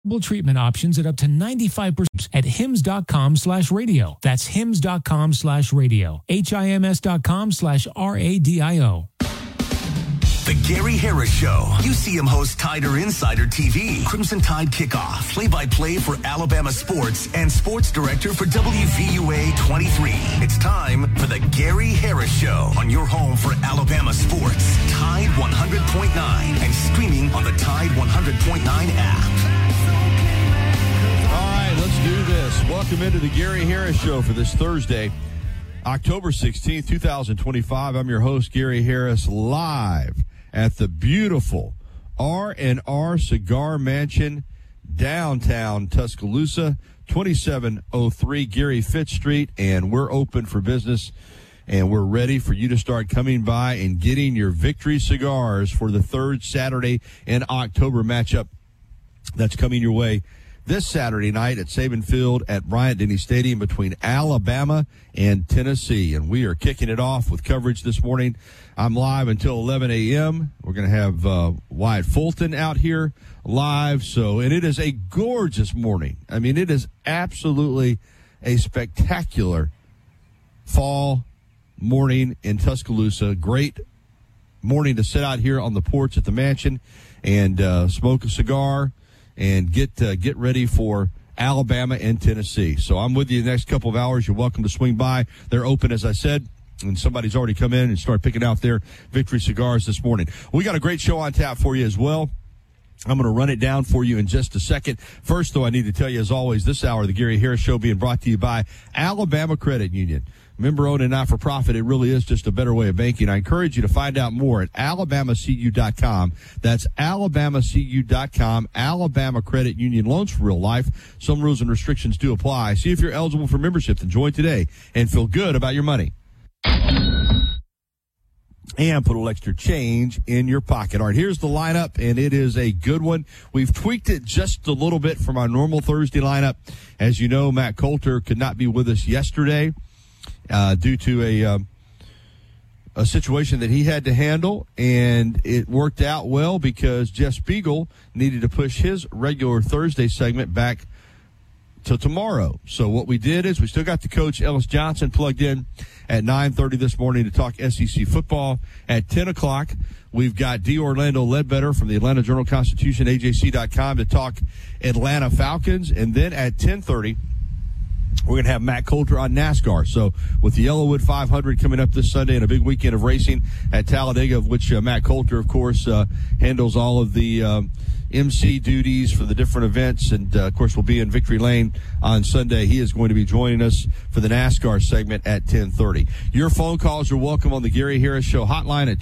treatment options at up to 95% at hims.com/radio. That's hims.com/radio. HIMS.com/RADIO. The Gary Harris Show. UCM host Tider Insider TV. Crimson Tide Kickoff. Play-by-play for Alabama sports and sports director for WVUA 23. It's time for the Gary Harris Show on your home for Alabama sports. Tide 100.9 and streaming on the Tide 100.9 app. All right, let's do this. Welcome into the Gary Harris Show for this Thursday, October 16th, 2025. I'm your host, Gary Harris, live at the beautiful R&R Cigar Mansion, downtown Tuscaloosa, 2703 Gary Fitz Street, and we're open for business, and we're ready for you to start coming by and getting your victory cigars for the third Saturday in October matchup that's coming your way this Saturday night at Saban Field at Bryant-Denny Stadium between Alabama and Tennessee. And we are kicking it off with coverage this morning. I'm live until 11 a.m. We're going to have Wyatt Fulton out here live. And it is a gorgeous morning. I mean, it is absolutely a spectacular fall morning in Tuscaloosa. Great morning to sit out here on the porch at the mansion and smoke a cigar and get ready for Alabama and Tennessee. So I'm with you the next couple of hours. You're welcome to swing by. They're open, as I said, and somebody's already come in and started picking out their victory cigars this morning. We got a great show on tap for you as well. I'm going to run it down for you in just a second. First, though, I need to tell you, as always, this hour, the Gary Harris Show being brought to you by Alabama Credit Union. Member-owned and not-for-profit, it really is just a better way of banking. I encourage you to find out more at alabamacu.com. That's alabamacu.com. Alabama Credit Union, loans for real life. Some rules and restrictions do apply. See if you're eligible for membership, then join today and feel good about your money. And put a little extra change in your pocket. All right, here's the lineup, and it is a good one. We've tweaked it just a little bit from our normal Thursday lineup. As you know, Matt Coulter could not be with us yesterday due to a situation that he had to handle, and it worked out well because Jeff Spiegel needed to push his regular Thursday segment back to tomorrow. So what we did is we still got the coach Ellis Johnson plugged in at 9:30 this morning to talk SEC football. At 10 o'clock, we've got D. Orlando Ledbetter from the Atlanta Journal-Constitution, AJC.com, to talk Atlanta Falcons. And then at 10:30, we're going to have Matt Coulter on NASCAR. So with the Yellowwood 500 coming up this Sunday and a big weekend of racing at Talladega, of which Matt Coulter, of course, handles all of the MC duties for the different events. And, of course, we'll be in Victory Lane on Sunday. He is going to be joining us for the NASCAR segment at 10:30. Your phone calls are welcome on the Gary Harris Show hotline at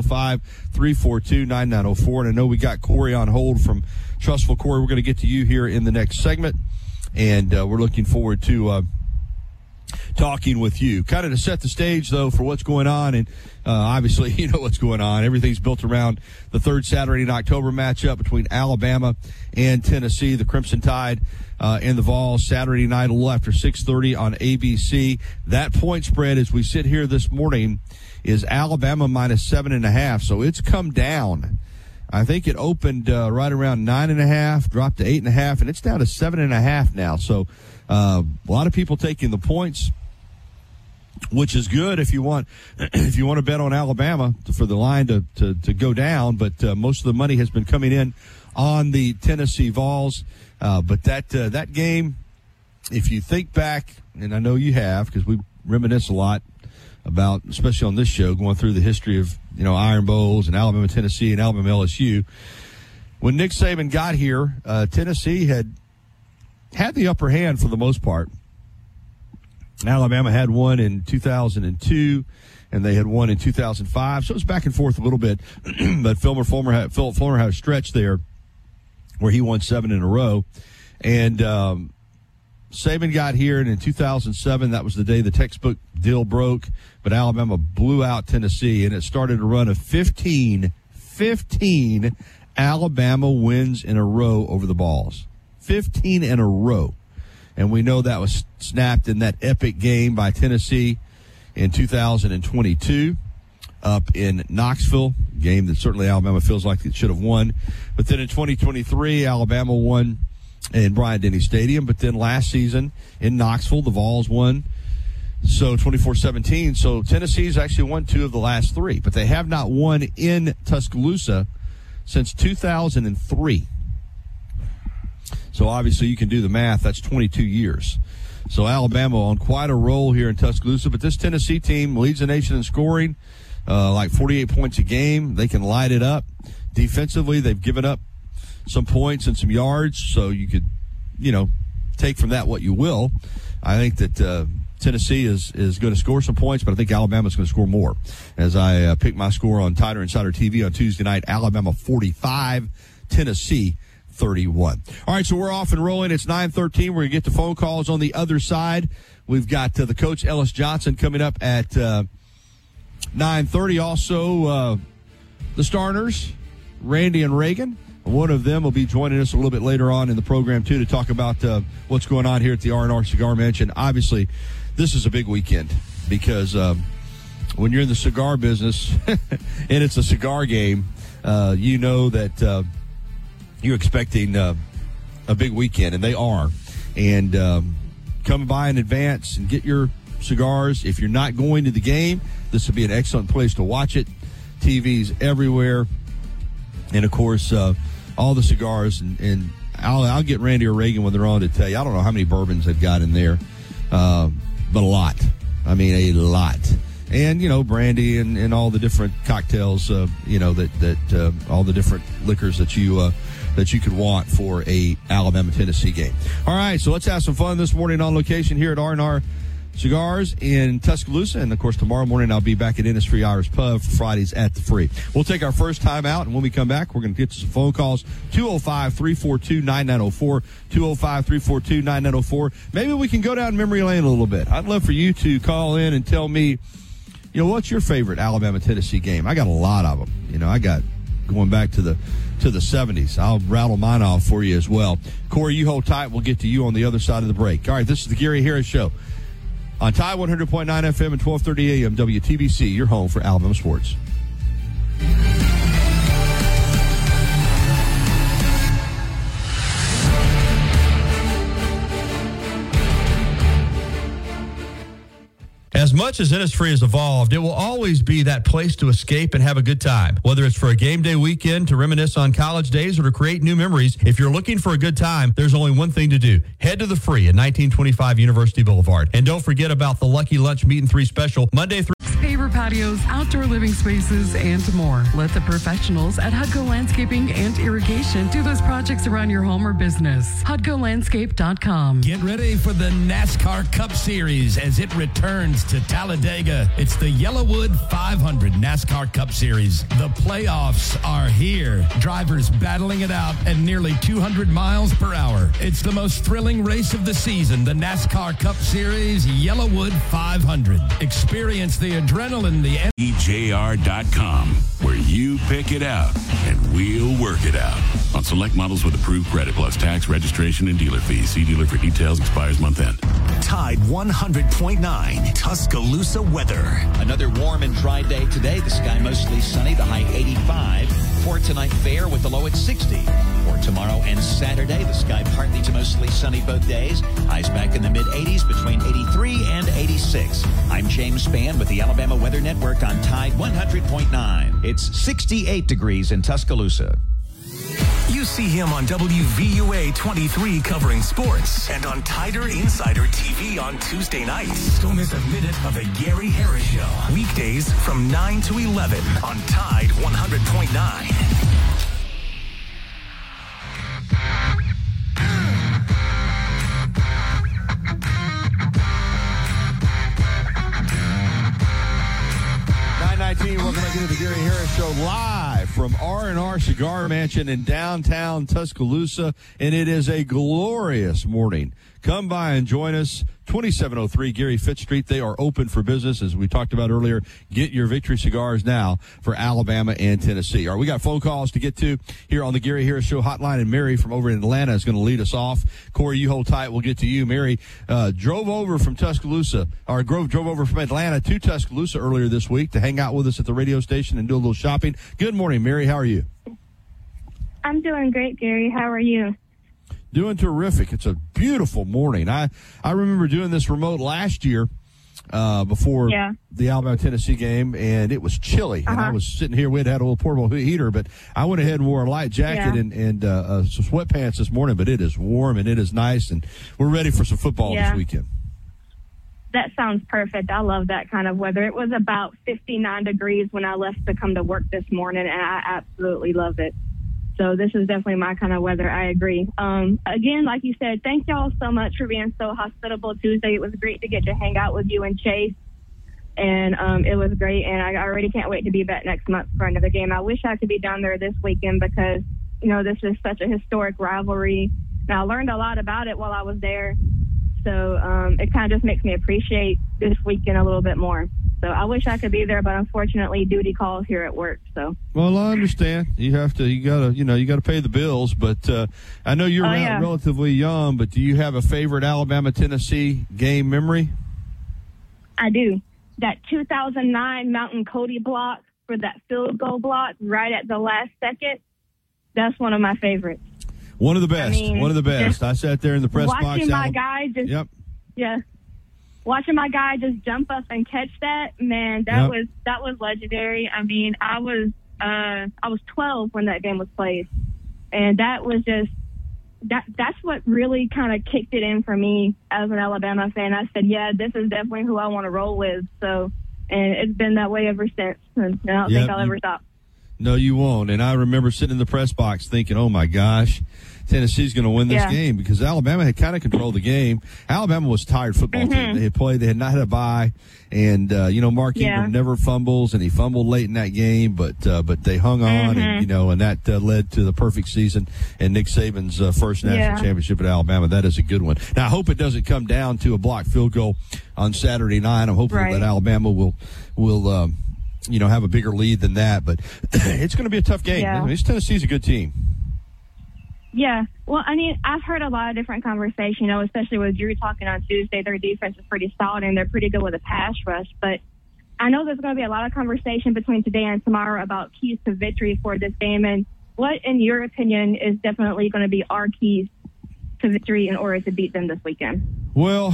205-342-9904. And I know we got Corey on hold from Trustful Corey. We're going to get to you here in the next segment. And we're looking forward to talking with you. Kind of to set the stage, though, for what's going on. And obviously, you know what's going on. Everything's built around the third Saturday in October matchup between Alabama and Tennessee. The Crimson Tide and the Vols Saturday night a little after 6:30 on ABC. That point spread as we sit here this morning is Alabama minus 7.5. So it's come down. I think it opened right around 9.5, dropped to 8.5, and it's down to 7.5 now. So a lot of people taking the points, which is good if you want to bet on Alabama for the line to go down. But most of the money has been coming in on the Tennessee Vols. But that game, if you think back, and I know you have because we reminisce a lot about, especially on this show, going through the history of, Iron Bowls and Alabama, Tennessee, and Alabama, LSU. When Nick Saban got here, Tennessee had the upper hand for the most part. Alabama had one in 2002, and they had one in 2005. So it was back and forth a little bit. But Philip Fulmer had a stretch there where he won 7 in a row. And Saban got here, and in 2007, that was the day the textbook deal broke. But Alabama blew out Tennessee, and it started a run of 15 Alabama wins in a row over the Vols. 15 in a row. And we know that was snapped in that epic game by Tennessee in 2022 up in Knoxville, game that certainly Alabama feels like it should have won. But then in 2023, Alabama won in Bryant-Denny Stadium. But then last season in Knoxville, the Vols won. So 24-17. So Tennessee's actually won 2 of the last 3, but they have not won in Tuscaloosa since 2003. So obviously you can do the math. That's 22 years. So Alabama on quite a roll here in Tuscaloosa, but this Tennessee team leads the nation in scoring, like 48 points a game. They can light it up. Defensively, they've given up some points and some yards, so you could, take from that what you will. I think that Tennessee is going to score some points, but I think Alabama's going to score more. As I pick my score on Tider Insider TV on Tuesday night, Alabama 45, Tennessee 31. All right, so we're off and rolling. It's 9:13. We're going to get to phone calls on the other side. We've got the coach, Ellis Johnson, coming up at 9:30. Also, the starters, Randy and Reagan. One of them will be joining us a little bit later on in the program, too, to talk about what's going on here at the R&R Cigar Mansion. Obviously, this is a big weekend because when you're in the cigar business and it's a cigar game, you know that you're expecting a big weekend, and they are. And come by in advance and get your cigars. If you're not going to the game, this would be an excellent place to watch it. TVs everywhere. And, of course, all the cigars. And I'll get Randy or Reagan when they're on to tell you. I don't know how many bourbons they've got in there, but a lot. I mean, a lot. And, brandy and all the different cocktails, that all the different liquors that you could want for a Alabama-Tennessee game. All right, so let's have some fun this morning on location here at R&R Cigars in Tuscaloosa. And, of course, tomorrow morning I'll be back at Innisfree Irish Pub for Fridays at the Free. We'll take our first time out, and when we come back, we're going to get to some phone calls. 205-342-9904, 205-342-9904. Maybe we can go down memory lane a little bit. I'd love for you to call in and tell me, what's your favorite Alabama-Tennessee game? I got a lot of them. I got going back to the 70s. I'll rattle mine off for you as well. Corey, you hold tight. We'll get to you on the other side of the break. All right, this is the Gary Harris Show on Tide 100.9 FM and 1230 AM WTBC, your home for Alabama sports. As much as Innisfree has evolved, it will always be that place to escape and have a good time. Whether it's for a game day weekend, to reminisce on college days, or to create new memories, if you're looking for a good time, there's only one thing to do. Head to the Free at 1925 University Boulevard. And don't forget about the Lucky Lunch Meat and 3 special, Monday through paver patios, outdoor living spaces, and more. Let the professionals at Hudco Landscaping and Irrigation do those projects around your home or business. HudcoLandscape.com. Get ready for the NASCAR Cup Series as it returns to Talladega. It's the Yellowwood 500 NASCAR Cup Series. The playoffs are here. Drivers battling it out at nearly 200 miles per hour. It's the most thrilling race of the season, the NASCAR Cup Series Yellowwood 500. Experience the adrenaline, the EJR.com, where you pick it out and we'll work it out. On select models with approved credit plus tax, registration, and dealer fees. See dealer for details. Expires month end. Tide 100.9 Tuscaloosa weather. Another warm and dry day today. The sky mostly sunny, the high 85. For tonight, fair with the low at 60. For tomorrow and Saturday, the sky partly to mostly sunny both days. Highs back in the mid-80s between 83 and 86. I'm James Spann with the Alabama Weather Network on Tide 100.9. It's 68 degrees in Tuscaloosa. You see him on WVUA 23 covering sports and on Tider Insider TV on Tuesday nights. Don't miss a minute of the Gary Harris Show. Weekdays from 9 to 11 on Tide 100.9. Welcome back into the Gary Harris Show live from R&R Cigar Mansion in downtown Tuscaloosa, and it is a glorious morning. Come by and join us. 2703 Gary Fitz Street. They are open for business, as we talked about earlier. Get your victory cigars now for Alabama and Tennessee. All right, we got phone calls to get to here on the Gary Harris Show hotline, and Mary from over in Atlanta is going to lead us off. Corey, you hold tight. We'll get to you. Mary drove over from Atlanta to Tuscaloosa earlier this week to hang out with us at the radio station and do a little shopping. Good morning, Mary. How are you? I'm doing great, Gary. How are you? Doing terrific. It's a beautiful morning. I remember doing this remote last year before the Alabama-Tennessee game, and it was chilly. And I was sitting here. We had a little portable heater, but I went ahead and wore a light jacket and some sweatpants this morning, but it is warm and it is nice, and we're ready for some football this weekend. That sounds perfect. I love that kind of weather. It was about 59 degrees when I left to come to work this morning, and I absolutely love it. So this is definitely my kind of weather. I agree. Again, like you said, thank y'all so much for being so hospitable Tuesday. It was great to get to hang out with you and Chase, and it was great. And I already can't wait to be back next month for another game. I wish I could be down there this weekend because, you know, this is such a historic rivalry. And I learned a lot about it while I was there. So it kind of just makes me appreciate this weekend a little bit more. So I wish I could be there, but unfortunately, duty calls here at work. So. Well, I understand. You gotta pay the bills. But I know you're relatively young. But do you have a favorite Alabama-Tennessee game memory? I do. That 2009 Mountain Cody block for that field goal block right at the last second. That's one of my favorites. One of the best. I sat there in the press box. Watching my guy just. Yep. Yeah. Watching my guy just jump up and catch that, man, that was legendary. I mean, I was 12 when that game was played, and that was just that's what really kind of kicked it in for me as an Alabama fan. I said, yeah, this is definitely who I want to roll with. So, and it's been that way ever since. And I don't think I'll ever stop. No, you won't. And I remember sitting in the press box thinking, oh my gosh, Tennessee's going to win this game, because Alabama had kind of controlled the game. Alabama was a tired football team. They had played. They had not had a bye. And, Mark Ingram never fumbles, and he fumbled late in that game, but they hung on, and that led to the perfect season and Nick Saban's first national championship at Alabama. That is a good one. Now, I hope it doesn't come down to a blocked field goal on Saturday night. I'm hopeful that Alabama will have a bigger lead than that, but it's going to be a tough game. Yeah. Tennessee's a good team. Yeah. Well, I mean, I've heard a lot of different conversation, especially with Drew talking on Tuesday. Their defense is pretty solid and they're pretty good with a pass rush, but I know there's going to be a lot of conversation between today and tomorrow about keys to victory for this game. And what, in your opinion, is definitely going to be our keys to victory in order to beat them this weekend? Well,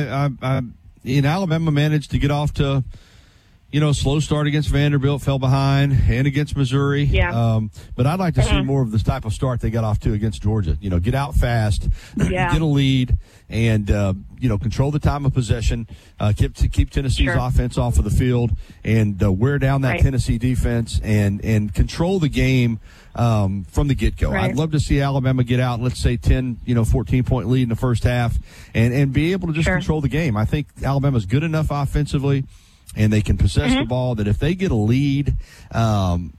Alabama managed to get off to slow start against Vanderbilt, fell behind, and against Missouri. Yeah. But I'd like to see more of this type of start they got off to against Georgia. Get out fast, get a lead, and, control the time of possession, keep Tennessee's offense off of the field, and wear down that Tennessee defense and control the game from the get-go. I'd love to see Alabama get out, let's say 10, 14-point lead in the first half, and be able to just control the game. I think Alabama's good enough offensively, and they can possess the ball, that if they get a lead and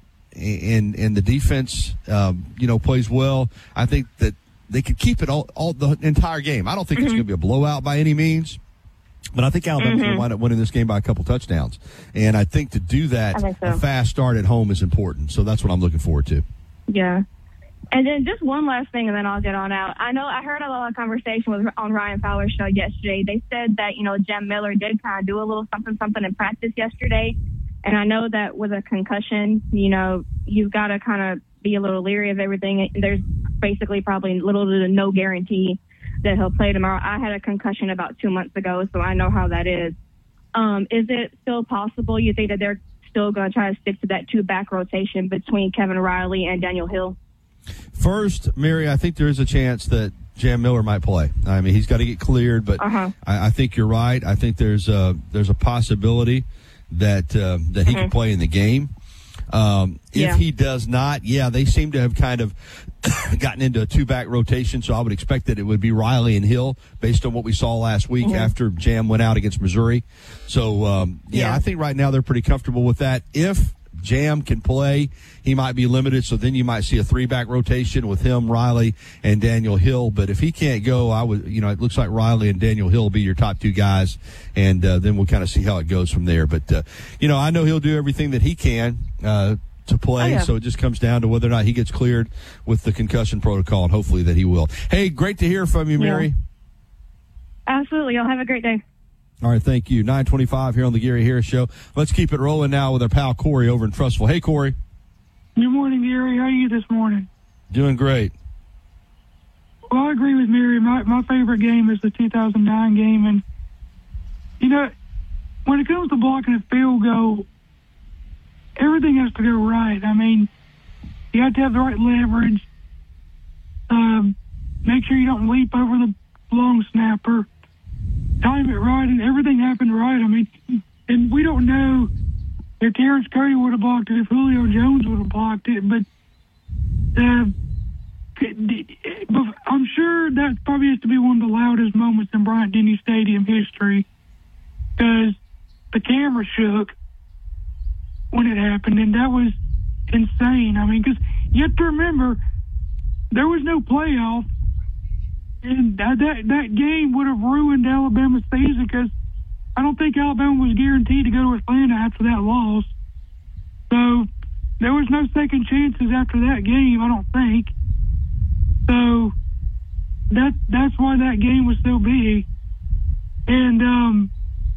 the defense, plays well, I think that they could keep it all the entire game. I don't think it's going to be a blowout by any means, but I think Alabama's going to wind up winning this game by a couple touchdowns. And I think to do that, a fast start at home is important. So that's what I'm looking forward to. Yeah. And then just one last thing, and then I'll get on out. I know I heard a lot of conversation on Ryan Fowler's show yesterday. They said that, Jem Miller did kind of do a little something in practice yesterday. And I know that with a concussion, you've got to kind of be a little leery of everything. There's basically probably little to no guarantee that he'll play tomorrow. I had a concussion about 2 months ago, so I know how that is. Is it still possible, you think, that they're still going to try to stick to that two-back rotation between Kevin Riley and Daniel Hill? First, Mary, I think there is a chance that Jem Miller might play. I mean, he's got to get cleared, but I think you're right. I think there's a possibility that he can play in the game. If he does not, they seem to have kind of gotten into a two-back rotation, so I would expect that it would be Riley and Hill based on what we saw last week after Jam went out against Missouri. So, I think right now they're pretty comfortable with that. If Jam can play, he might be limited, so then you might see a three-back rotation with him, Riley, and Daniel Hill. But if he can't go, it looks like Riley and Daniel Hill will be your top two guys, and then we'll kind of see how it goes from there. But, I know he'll do everything that he can to play, so it just comes down to whether or not he gets cleared with the concussion protocol, and hopefully that he will. Hey, great to hear from you, Mary. Absolutely. Y'all have a great day. All right, thank you. 9:25 here on the Gary Harris Show. Let's keep it rolling now with our pal Corey over in Trussville. Hey, Corey. Good morning, Gary. How are you this morning? Doing great. Well, I agree with Mary. My favorite game is the 2009 game. And, when it comes to blocking a field goal, everything has to go right. I mean, you have to have the right leverage. Make sure you don't leap over the long snapper. Time it right, and everything happened right. I mean, and we don't know if Terrence Curry would have blocked it, if Julio Jones would have blocked it, but I'm sure that probably has to be one of the loudest moments in Bryant-Denny Stadium history, because the camera shook when it happened, and that was insane. I mean, because you have to remember, there was no playoff, and that game would have ruined Alabama's season, because I don't think Alabama was guaranteed to go to Atlanta after that loss. So there was no second chances after that game, I don't think. So that's why that game was so big. And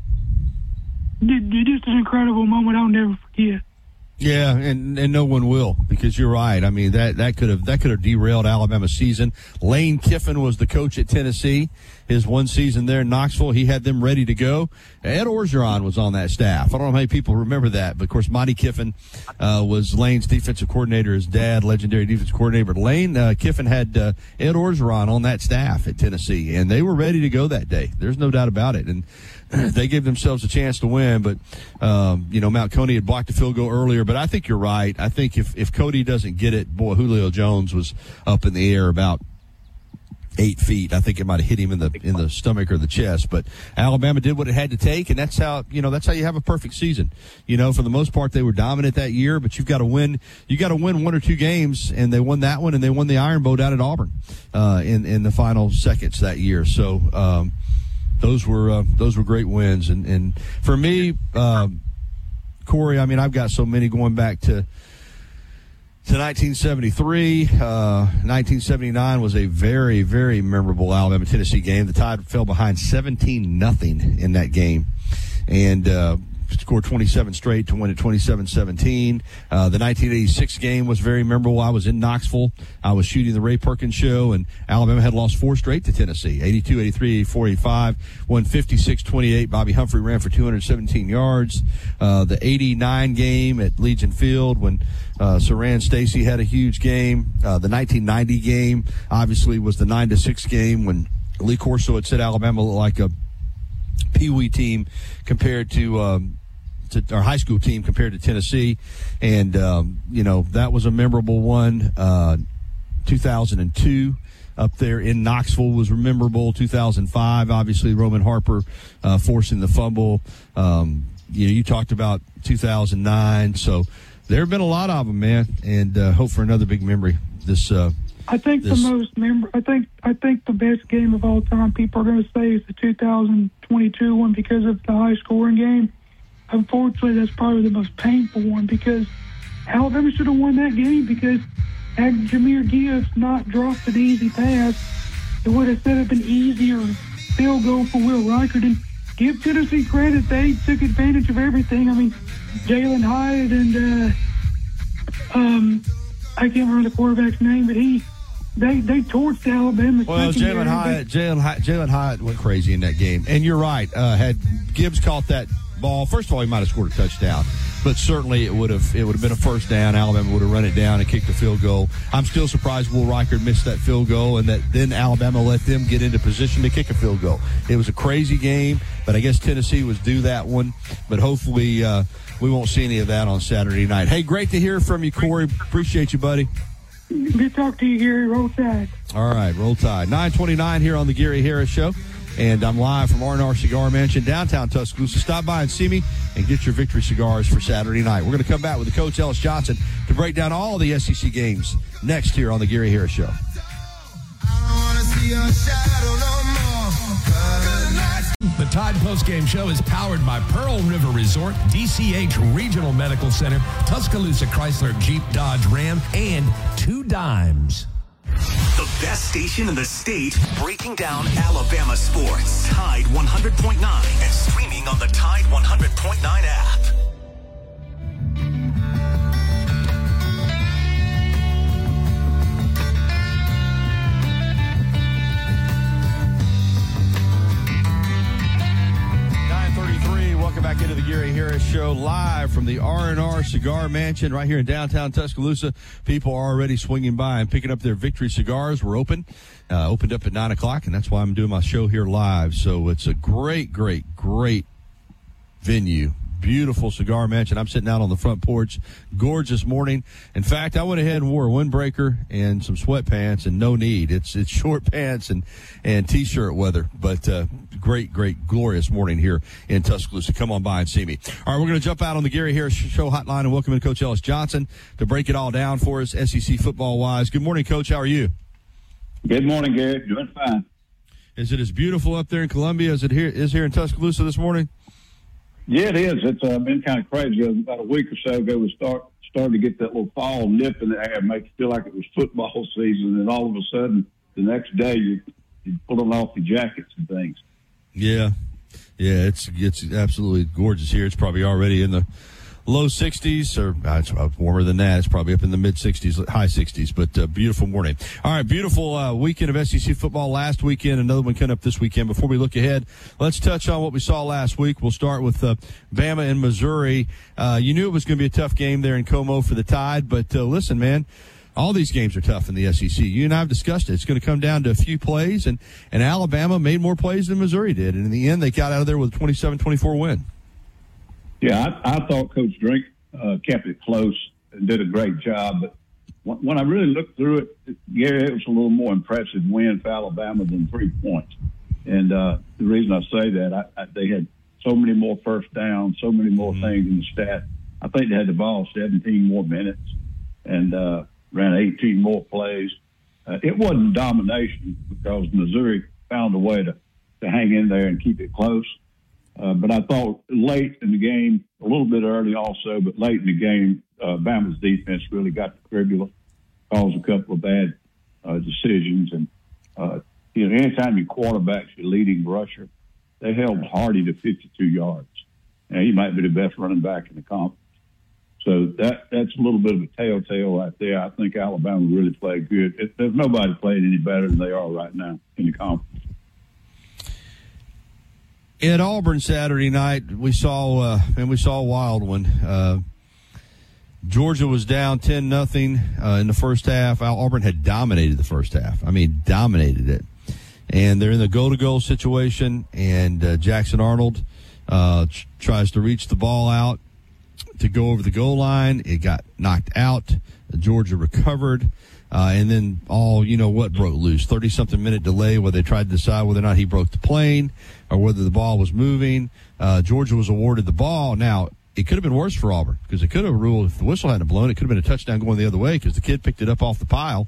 just an incredible moment I'll never forget. Yeah, and no one will, because you're right. I mean, that could have derailed Alabama's season. Lane Kiffin was the coach at Tennessee. His one season there in Knoxville, he had them ready to go. Ed Orgeron was on that staff. I don't know how many people remember that, but of course, Monty Kiffin was Lane's defensive coordinator. His dad, legendary defensive coordinator. But Lane Kiffin had Ed Orgeron on that staff at Tennessee, and they were ready to go that day. There's no doubt about it. And they gave themselves a chance to win, but Mount Coney had blocked a field goal earlier. But I think you're right. I think if Cody doesn't get it, boy, Julio Jones was up in the air about 8 feet. I think it might have hit him in the stomach or the chest. But Alabama did what it had to take, and that's how you have a perfect season. For the most part, they were dominant that year, but you've got to win. You got to win one or two games, and they won that one, and they won the Iron Bowl down at Auburn in the final seconds that year. So. Those were great wins, and for me, Corey, I mean, I've got so many going back to 1973. 1979 was a very, very memorable Alabama-Tennessee game. The Tide fell behind 17-0 in that game, and scored 27 straight to win at 27-17. The 1986 game was very memorable. I was in Knoxville. I was shooting the Ray Perkins show, and Alabama had lost 4 straight to Tennessee, 82, 83, 84, 85, won 56-28. Bobby Humphrey ran for 217 yards. The 89 game at Legion Field when Saran Stacy had a huge game. The 1990 game obviously was the 9-6 game when Lee Corso had said Alabama looked like a Pee-wee team compared to our high school team compared to Tennessee. And, that was a memorable one. 2002 up there in Knoxville was memorable. 2005, obviously, Roman Harper forcing the fumble. You talked about 2009. So there have been a lot of them, man, and hope for another big memory. I think the best game of all time people are going to say is the 2022 one because of the high scoring game. Unfortunately, that's probably the most painful one because Alabama should have won that game because had Jahmyr Gibbs not dropped an easy pass, it would have set up an easier field goal for Will Reichard. And give Tennessee credit, they took advantage of everything. I mean, Jalen Hyatt and I can't remember the quarterback's name, but they torched Alabama. Well, Jalen Hyatt went crazy in that game, and you're right. Had Gibbs caught that ball, first of all, he might have scored a touchdown, but certainly it would have been a first down. Alabama would have run it down and kicked a field goal. I'm still surprised Will Reichard missed that field goal, and that then Alabama let them get into position to kick a field goal. It was a crazy game, but I guess Tennessee was due that one. But hopefully we won't see any of that on Saturday night. Hey, great to hear from you, Corey. Appreciate you, buddy. Good talk to you, Gary. Roll Tide. All right, Roll Tide. 9:29 here on the Gary Harris Show. And I'm live from R&R Cigar Mansion, downtown Tuscaloosa. Stop by and see me and get your victory cigars for Saturday night. We're going to come back with the Coach Ellis Johnson to break down all the SEC games next here on the Gary Harris Show. The Tide Postgame Show is powered by Pearl River Resort, DCH Regional Medical Center, Tuscaloosa Chrysler Jeep Dodge Ram, and 2 Dimes. The best station in the state, breaking down Alabama sports. Tide 100.9 and streaming on the Tide 100.9 app. into the Gary Harris Show live from the R&R Cigar Mansion right here in downtown Tuscaloosa. People are already swinging by and picking up their Victory cigars. We're opened up at 9 o'clock, and that's why I'm doing my show here live. So it's a great, great, great venue. Beautiful cigar mansion. I'm sitting out on the front porch. Gorgeous morning. In fact, I went ahead and wore a windbreaker and some sweatpants, and no need. It's short pants and T-shirt weather. But great, glorious morning here in Tuscaloosa. Come on by and see me. All right, we're going to jump out on the Gary Harris Show hotline and welcome in Coach Ellis Johnson to break it all down for us, SEC football-wise. Good morning, Coach. How are you? Good morning, Gary. Doing fine. Is it as beautiful up there in Columbia as it is here in Tuscaloosa this morning? Yeah, it is. It's been kind of crazy. About a week or so ago, we started to get that little fall nip in the air, make it feel like it was football season, and all of a sudden, the next day, you're pulling off your jackets and things. Yeah, it's absolutely gorgeous here. It's probably already in the low 60s, or it's warmer than that. It's probably up in the mid 60s, high 60s, but beautiful morning. All right, beautiful weekend of SEC football last weekend. Another one coming up this weekend. Before we look ahead, let's touch on what we saw last week. We'll start with Bama and Missouri. You knew it was going to be a tough game there in Como for the Tide, but listen, man, all these games are tough in the SEC. You and I have discussed it. It's going to come down to a few plays, and Alabama made more plays than Missouri did, and in the end, they got out of there with a 27-24 win. Yeah, I thought Coach Drink kept it close and did a great job. But when I really looked through it, Gary, it was a little more impressive win for Alabama than 3 points. And the reason I say that, they had so many more first downs, so many more things in the stat. I think they had the ball 17 more minutes and ran 18 more plays. It wasn't domination because Missouri found a way to hang in there and keep it close. But I thought late in the game, a little bit early also, but late in the game, Bama's defense really got the cribula, caused a couple of bad decisions. And, anytime your quarterback's your leading rusher, they held Hardy to 52 yards. And he might be the best running back in the conference. So that's a little bit of a telltale right there. I think Alabama really played good. There's nobody playing any better than they are right now in the conference. At Auburn Saturday night, we saw a wild one. Georgia was down 10-0 in the first half. Auburn had dominated the first half. I mean, dominated it. And they're in the goal-to-goal situation, and Jackson Arnold tries to reach the ball out to go over the goal line. It got knocked out. Georgia recovered. And then broke loose. 30-something minute delay where they tried to decide whether or not he broke the plane or whether the ball was moving. Georgia was awarded the ball. Now, it could have been worse for Auburn because it could have ruled, if the whistle hadn't blown, it could have been a touchdown going the other way because the kid picked it up off the pile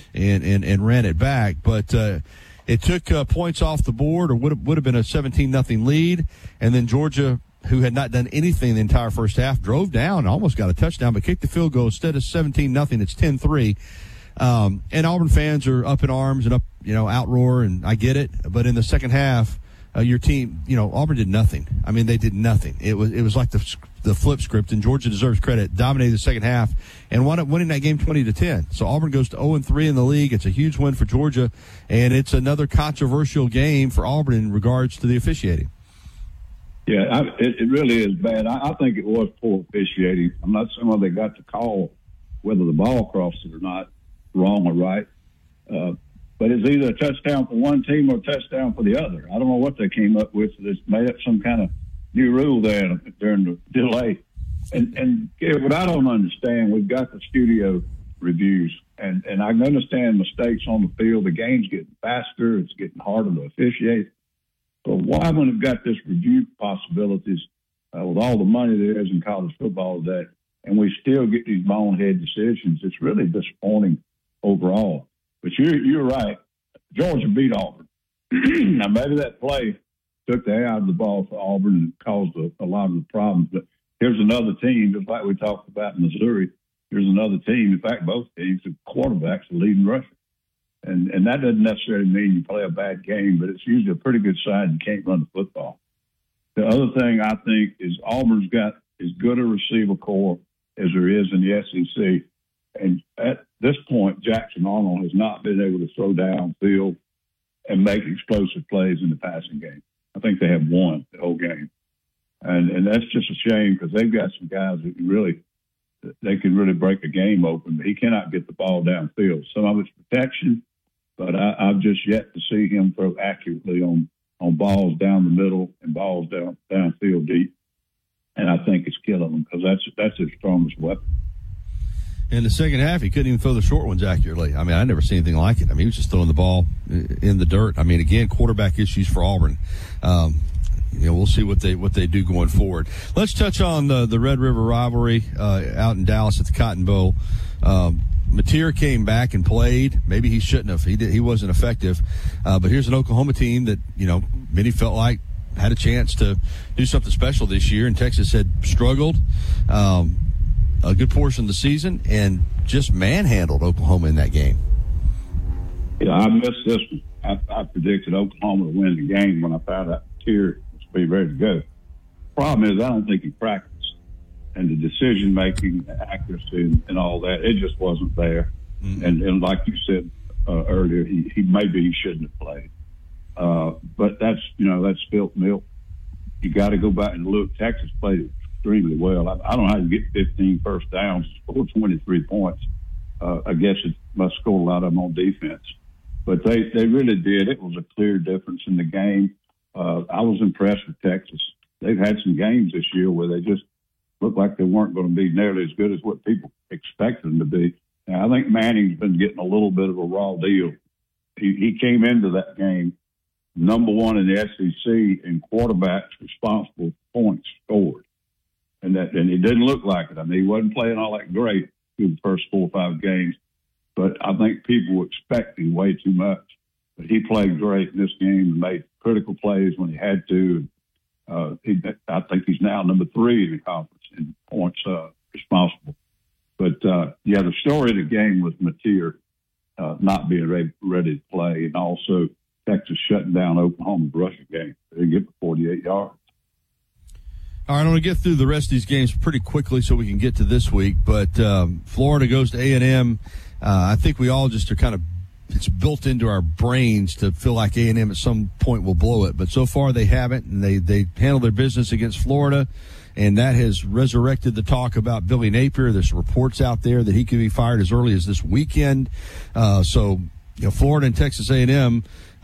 and ran it back. But it took points off the board, or would have been a 17-0 lead. And then Georgia, who had not done anything the entire first half, drove down and almost got a touchdown, but kicked the field goal. Instead of 17-0, it's 10-3. And Auburn fans are up in arms and up, outroar, and I get it. But in the second half, your team, Auburn did nothing. I mean, they did nothing. It was like the flip script, and Georgia deserves credit. Dominated the second half and wound up winning that game 20-10. So Auburn goes to 0-3 in the league. It's a huge win for Georgia, and it's another controversial game for Auburn in regards to the officiating. Yeah, it really is bad. I think it was poor officiating. I'm not saying they got the call, whether the ball crossed it or not, wrong or right. But it's either a touchdown for one team or a touchdown for the other. I don't know what they came up with. They made up some kind of new rule there during the delay. And what I don't understand, we've got the studio reviews, and I can understand mistakes on the field. The game's getting faster. It's getting harder to officiate. But why, when we've got this review possibilities with all the money there is in college football today, and we still get these bonehead decisions, it's really disappointing overall. But you're right. Georgia beat Auburn. Now, maybe that play took the air out of the ball for Auburn and caused a lot of the problems. But here's another team, just like we talked about in Missouri. Here's another team. In fact, both teams, the quarterback's the leading rusher. And that doesn't necessarily mean you play a bad game, but it's usually a pretty good sign you can't run the football. The other thing I think is Auburn's got as good a receiver core as there is in the SEC. And at this point, Jackson Arnold has not been able to throw downfield and make explosive plays in the passing game. I think they have won the whole game. And that's just a shame because they've got some guys that they can really break a game open. But he cannot get the ball downfield. Some of it's protection, but I've just yet to see him throw accurately on balls down the middle and balls downfield deep. And I think it's killing him because that's his strongest weapon. In the second half, he couldn't even throw the short ones accurately. I mean, I never seen anything like it. I mean, he was just throwing the ball in the dirt. I mean, again, quarterback issues for Auburn. We'll see what they do going forward. Let's touch on the Red River rivalry out in Dallas at the Cotton Bowl. Mateer came back and played. Maybe he shouldn't have. He wasn't effective. But here's an Oklahoma team that, many felt like had a chance to do something special this year, and Texas had struggled a good portion of the season and just manhandled Oklahoma in that game. Yeah, I missed this one. I predicted Oklahoma to win the game when I found out Mateer was to be ready to go. Problem is, I don't think he practiced. And the decision-making, the accuracy, and all that, it just wasn't there. Mm-hmm. And like you said earlier, he shouldn't have played. But that's spilt milk. You got to go back and look. Texas played extremely well. I don't know how you get 15 first downs, score 23 points. I guess it must score a lot of them on defense. But they really did. It was a clear difference in the game. I was impressed with Texas. They've had some games this year where they just looked like they weren't going to be nearly as good as what people expected them to be. Now, I think Manning's been getting a little bit of a raw deal. He came into that game number one in the SEC in quarterbacks responsible for points scored. And he didn't look like it. I mean, he wasn't playing all that great through the first 4 or 5 games. But I think people were expecting way too much. But he played great in this game and made critical plays when he had to. I think he's now number 3 in the conference in points responsible. But, the story of the game was Mateer not being ready to play, and also Texas shutting down Oklahoma's rushing game. They didn't get to 48 yards. All right, I want to get through the rest of these games pretty quickly so we can get to this week. But Florida goes to A&M. I think we all just are kind of – it's built into our brains to feel like A&M at some point will blow it. But so far they haven't, and they handled their business against Florida, and that has resurrected the talk about Billy Napier. There's reports out there that he could be fired as early as this weekend. Florida and Texas A&M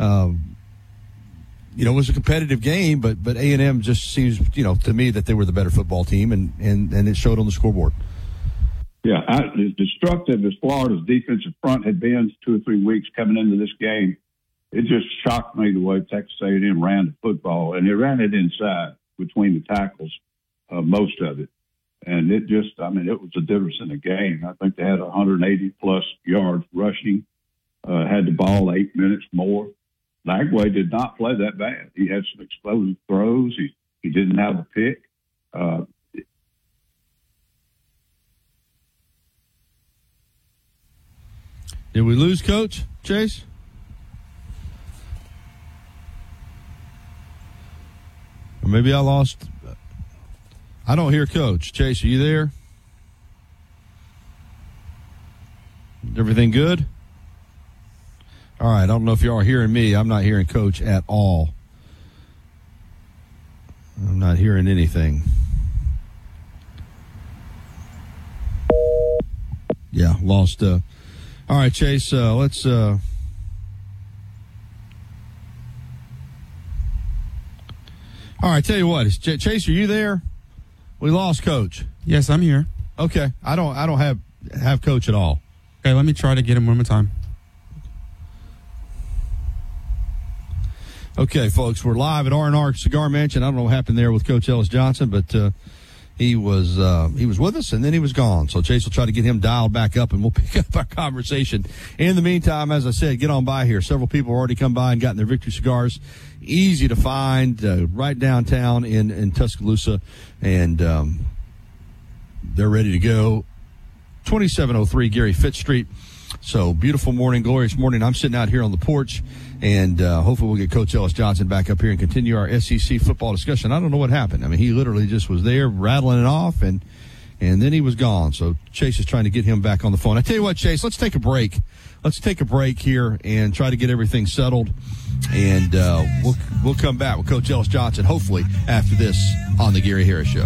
it was a competitive game, but A&M just seems, to me that they were the better football team, and it showed on the scoreboard. Yeah, as destructive as Florida's defensive front had been 2 or 3 weeks coming into this game, it just shocked me the way Texas A&M ran the football, and they ran it inside between the tackles, most of it. And it was a difference in the game. I think they had 180-plus yards rushing, had the ball 8 minutes more. Lagway did not play that bad. He had some explosive throws. He didn't have a pick. Did we lose Coach, Chase? Or maybe I lost. I don't hear Coach. Chase, are you there? Everything good? All right, I don't know if you are hearing me. I'm not hearing Coach at all. I'm not hearing anything. Yeah, lost. All right, Chase, let's... All right, tell you what. Chase, are you there? We lost Coach. Yes, I'm here. Okay, I don't have Coach at all. Okay, let me try to get him one more time. Okay, folks, we're live at R&R Cigar Mansion. I don't know what happened there with Coach Ellis Johnson, but he was with us, and then he was gone. So Chase will try to get him dialed back up, and we'll pick up our conversation. In the meantime, as I said, get on by here. Several people have already come by and gotten their Victory Cigars. Easy to find, right downtown in Tuscaloosa, and they're ready to go. 2703 Gary Fitz Street. So beautiful morning, glorious morning. I'm sitting out here on the porch, and hopefully we'll get Coach Ellis Johnson back up here and continue our SEC football discussion. I don't know what happened. I mean, he literally just was there rattling it off, and then he was gone. So Chase is trying to get him back on the phone. I tell you what, Chase, let's take a break. let's take a break here and try to get everything settled. And we'll come back with Coach Ellis Johnson, hopefully, after this on the Gary Harris Show.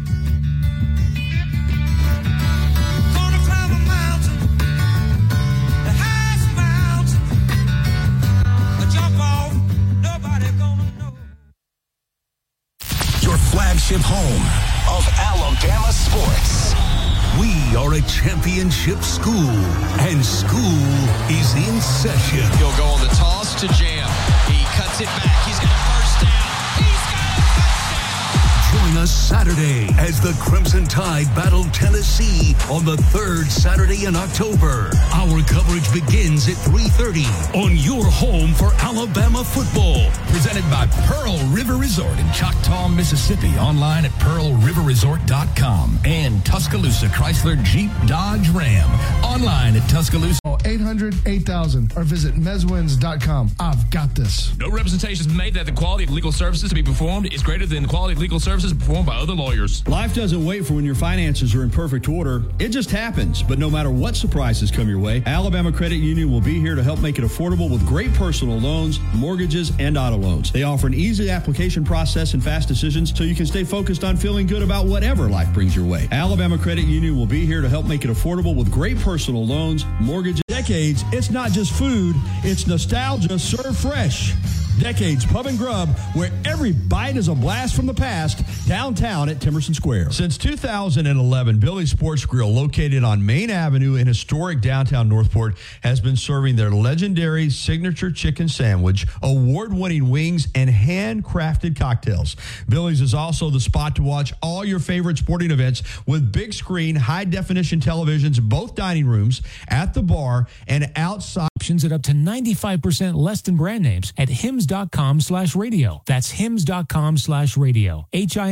Your flagship home of Alabama sports. We are a championship school, and school is in session. He'll go on the toss to Jam. He cuts it back. He's got a first down. He's got a touchdown. Join us Saturday as the Crimson Tide battle Tennessee on the third Saturday in October. Our coverage begins at 3:30 on your home for Alabama football. Presented by Pearl River Resort in Choctaw, Mississippi. Online at pearlriverresort.com. And Tuscaloosa Chrysler Jeep Dodge Ram. Online at Tuscaloosa. 800-8000 or visit mezwins.com. I've got this. No representation is made that the quality of legal services to be performed is greater than the quality of legal services performed by other lawyers. Life doesn't wait for when your finances are in perfect order. It just happens. But no matter what surprises come your way, Alabama Credit Union will be here to help make it affordable with great personal loans, mortgages, and auto loans. They offer an easy application process and fast decisions so you can stay focused on feeling good about whatever life brings your way. Alabama Credit Union will be here to help make it affordable with great personal loans, mortgages. Decades, it's not just food, it's nostalgia served fresh. Decades Pub and Grub, where every bite is a blast from the past, downtown at Timerson Square. Since 2011, Billy's Sports Grill, located on Main Avenue in historic downtown Northport, has been serving their legendary signature chicken sandwich, award-winning wings, and handcrafted cocktails. Billy's is also the spot to watch all your favorite sporting events with big screen, high-definition televisions, both dining rooms, at the bar, and outside. Options at up to 95% less than brand names at hims.com/radio. That's hims.com/radio.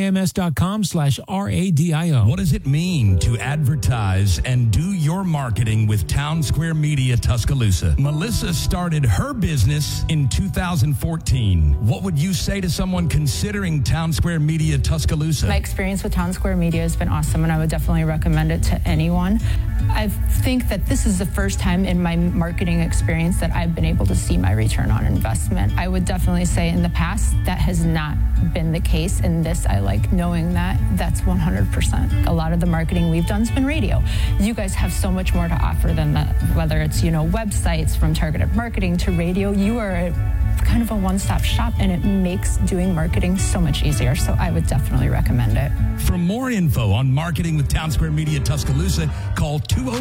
HIMS.com/RADIO. What does it mean to advertise and do your marketing with Town Square Media Tuscaloosa? Melissa started her business in 2014. What would you say to someone considering Town Square Media Tuscaloosa? My experience with Town Square Media has been awesome, and I would definitely recommend it to anyone. I think that this is the first time in my marketing experience that I've been able to see my return on investment. I would definitely say in the past that has not been the case. In this, I like knowing that that's 100%. A lot of the marketing we've done has been radio. You guys have so much more to offer than that, whether it's, websites, from targeted marketing to radio. You are kind of a one-stop shop, and it makes doing marketing so much easier. So I would definitely recommend it. For more info on marketing with Town Square Media Tuscaloosa, call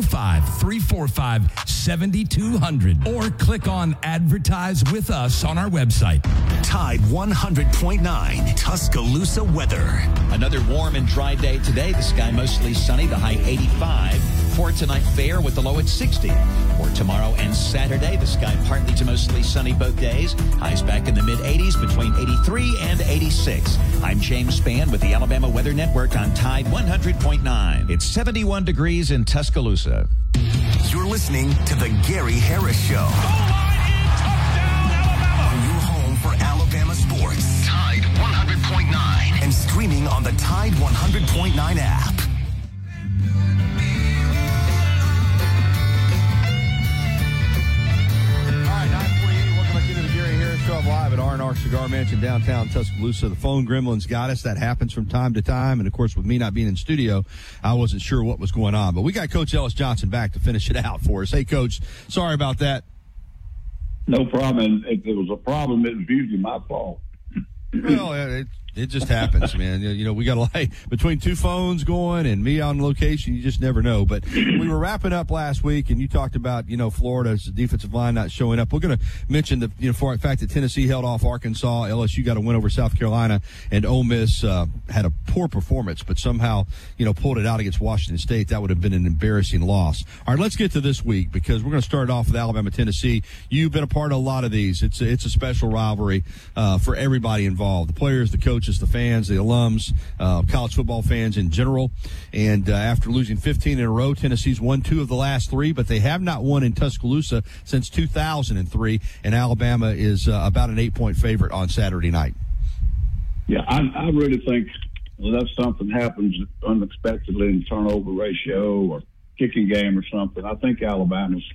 205-345-7200 or click on Advertise with Us on our website. Tide 100.9 Tuscaloosa weather. Another warm and dry day today. The sky mostly sunny, the high 85. For tonight, fair with the low at 60. For tomorrow and Saturday, the sky partly to mostly sunny both days. Highs back in the mid-80s between 83 and 86. I'm James Spann with the Alabama Weather Network on Tide 100.9. It's 71 degrees in Tuscaloosa. You're listening to The Gary Harris Show. On your home for Alabama sports. Tide 100.9. And streaming on the Tide 100.9 app. Live at R&R Cigar Mansion downtown Tuscaloosa. The phone gremlins got us. That happens from time to time. And, of course, with me not being in studio, I wasn't sure what was going on. But we got Coach Ellis Johnson back to finish it out for us. Hey, Coach, sorry about that. No problem. If there was a problem, it was usually my fault. Well, it just happens, man. We got between two phones going and me on location, you just never know. But we were wrapping up last week, and you talked about, Florida's defensive line not showing up. We're going to mention the fact that Tennessee held off Arkansas, LSU got a win over South Carolina, and Ole Miss had a poor performance, but somehow, pulled it out against Washington State. That would have been an embarrassing loss. All right, let's get to this week because we're going to start off with Alabama, Tennessee. You've been a part of a lot of these. It's a special rivalry for everybody involved, the players, the coaches, the fans, the alums, college football fans in general. And after losing 15 in a row, Tennessee's won 2 of the last 3, but they have not won in Tuscaloosa since 2003, and Alabama is about an 8-point favorite on Saturday night. Yeah, I really think unless something happens unexpectedly in turnover ratio or kicking game or something, I think Alabama's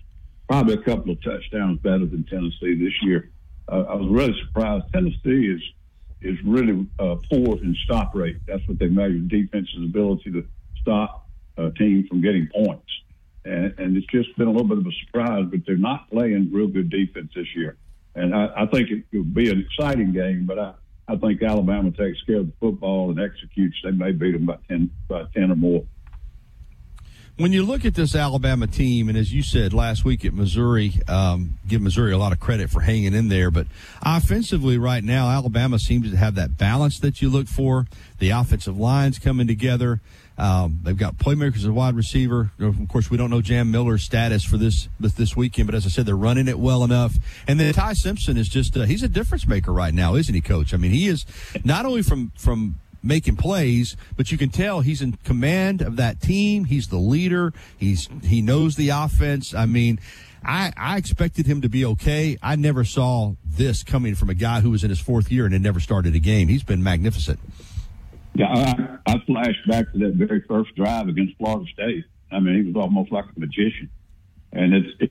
probably a couple of touchdowns better than Tennessee this year. I was really surprised. Tennessee is really poor in stop rate. That's what they measure, defense's ability to stop a team from getting points. And it's just been a little bit of a surprise, but they're not playing real good defense this year. And I think it will be an exciting game, but I think Alabama takes care of the football and executes. They may beat them by 10 or more. When you look at this Alabama team, and as you said last week at Missouri, give Missouri a lot of credit for hanging in there, but offensively right now, Alabama seems to have that balance that you look for. The offensive line's coming together. They've got playmakers at wide receiver. Of course, we don't know Jam Miller's status for this weekend, but as I said, they're running it well enough. And then Ty Simpson is just he's a difference maker right now, isn't he, Coach? I mean, he is not only from making plays, but you can tell he's in command of that team. He's the leader. He knows the offense. I mean, I expected him to be okay. I never saw this coming from a guy who was in his fourth year and had never started a game. He's been magnificent. Yeah, I flashed back to that very first drive against Florida State. I mean, he was almost like a magician. And it's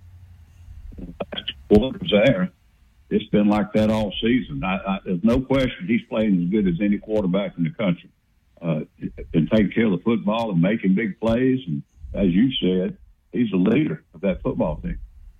there. It's been like that all season. There's no question he's playing as good as any quarterback in the country. And taking care of the football and making big plays. And as you said, he's the leader of that football team.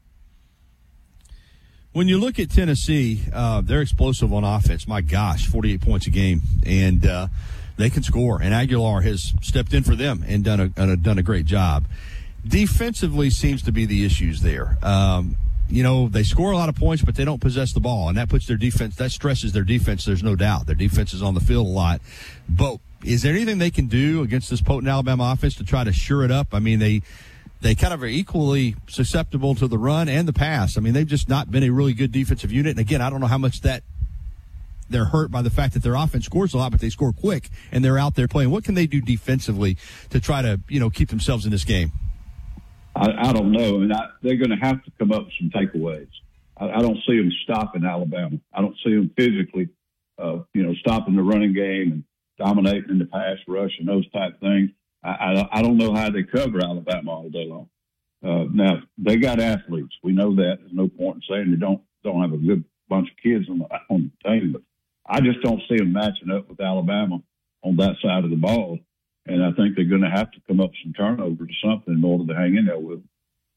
When you look at Tennessee, they're explosive on offense. My gosh, 48 points a game. And they can score. And Aguilar has stepped in for them and done a great job. Defensively seems to be the issues there. They score a lot of points, but they don't possess the ball, and that puts their defense, that stresses their defense, there's no doubt. Their defense is on the field a lot. But is there anything they can do against this potent Alabama offense to try to shore it up? I mean, they kind of are equally susceptible to the run and the pass. I mean, they've just not been a really good defensive unit. And, again, I don't know how much that they're hurt by the fact that their offense scores a lot, but they score quick, and they're out there playing. What can they do defensively to try to, keep themselves in this game? I don't know. I mean, they're going to have to come up with some takeaways. I don't see them stopping Alabama. I don't see them physically, stopping the running game and dominating in the pass rush and those type things. I don't know how they cover Alabama all day long. Now, they got athletes. We know that. There's no point in saying they don't have a good bunch of kids on the team. But I just don't see them matching up with Alabama on that side of the ball. And I think they're going to have to come up with some turnovers or something in order to hang in there with them.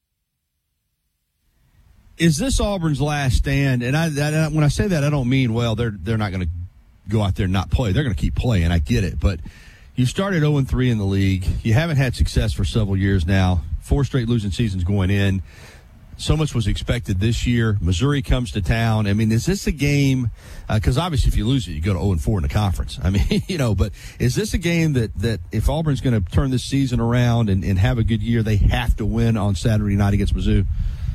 Is this Auburn's last stand? And I when I say that, I don't mean, well, they're not going to go out there and not play. They're going to keep playing. I get it. But you started 0-3 in the league. You haven't had success for several years now. 4 straight losing seasons going in. So much was expected this year. Missouri comes to town. I mean, is this a game? Because obviously, if you lose it, you go to 0-4 in the conference. I mean, but is this a game that if Auburn's going to turn this season around and have a good year, they have to win on Saturday night against Mizzou?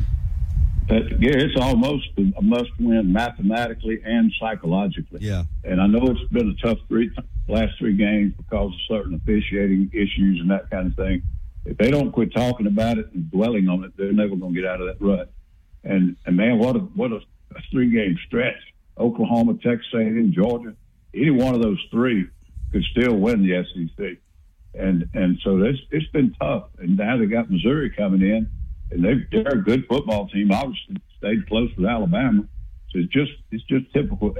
It's almost a must-win mathematically and psychologically. Yeah. And I know it's been a tough last 3 games because of certain officiating issues and that kind of thing. If they don't quit talking about it and dwelling on it, they're never going to get out of that rut. And man, what a 3-game stretch. Oklahoma, Texas A&M, Georgia, any one of those 3 could still win the SEC. And so it's been tough. And now they got Missouri coming in, and they're a good football team. Obviously stayed close with Alabama. So it's just typical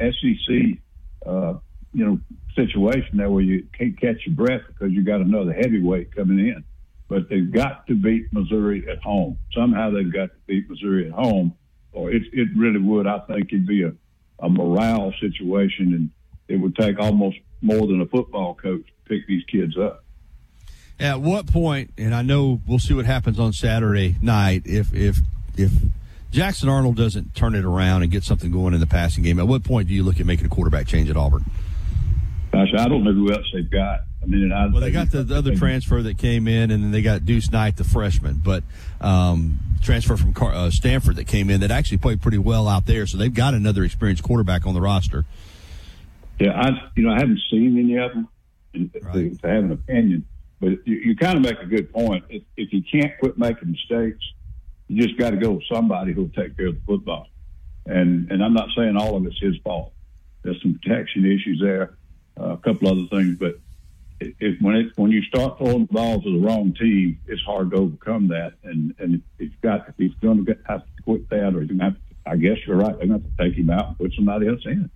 SEC, situation there where you can't catch your breath because you got another heavyweight coming in. But they've got to beat Missouri at home. Somehow they've got to beat Missouri at home, or it really would, I think, it'd be a morale situation, and it would take almost more than a football coach to pick these kids up. At what point, and I know we'll see what happens on Saturday night, if Jackson Arnold doesn't turn it around and get something going in the passing game, at what point do you look at making a quarterback change at Auburn? Gosh, I don't know who else they've got. I mean, they got the other transfer that came in, and then they got Deuce Knight, the freshman, but transfer from Stanford that came in that actually played pretty well out there. So they've got another experienced quarterback on the roster. Yeah, I haven't seen any of them to have an opinion, but you kind of make a good point. If you can't quit making mistakes, you just got to go with somebody who'll take care of the football. And I'm not saying all of it's his fault. There's some protection issues there, a couple other things, but when you start throwing the ball to the wrong team, it's hard to overcome that. And if he's going to have to quit that, or he's going to have to, I guess you're right, they're going to have to take him out and put somebody else in.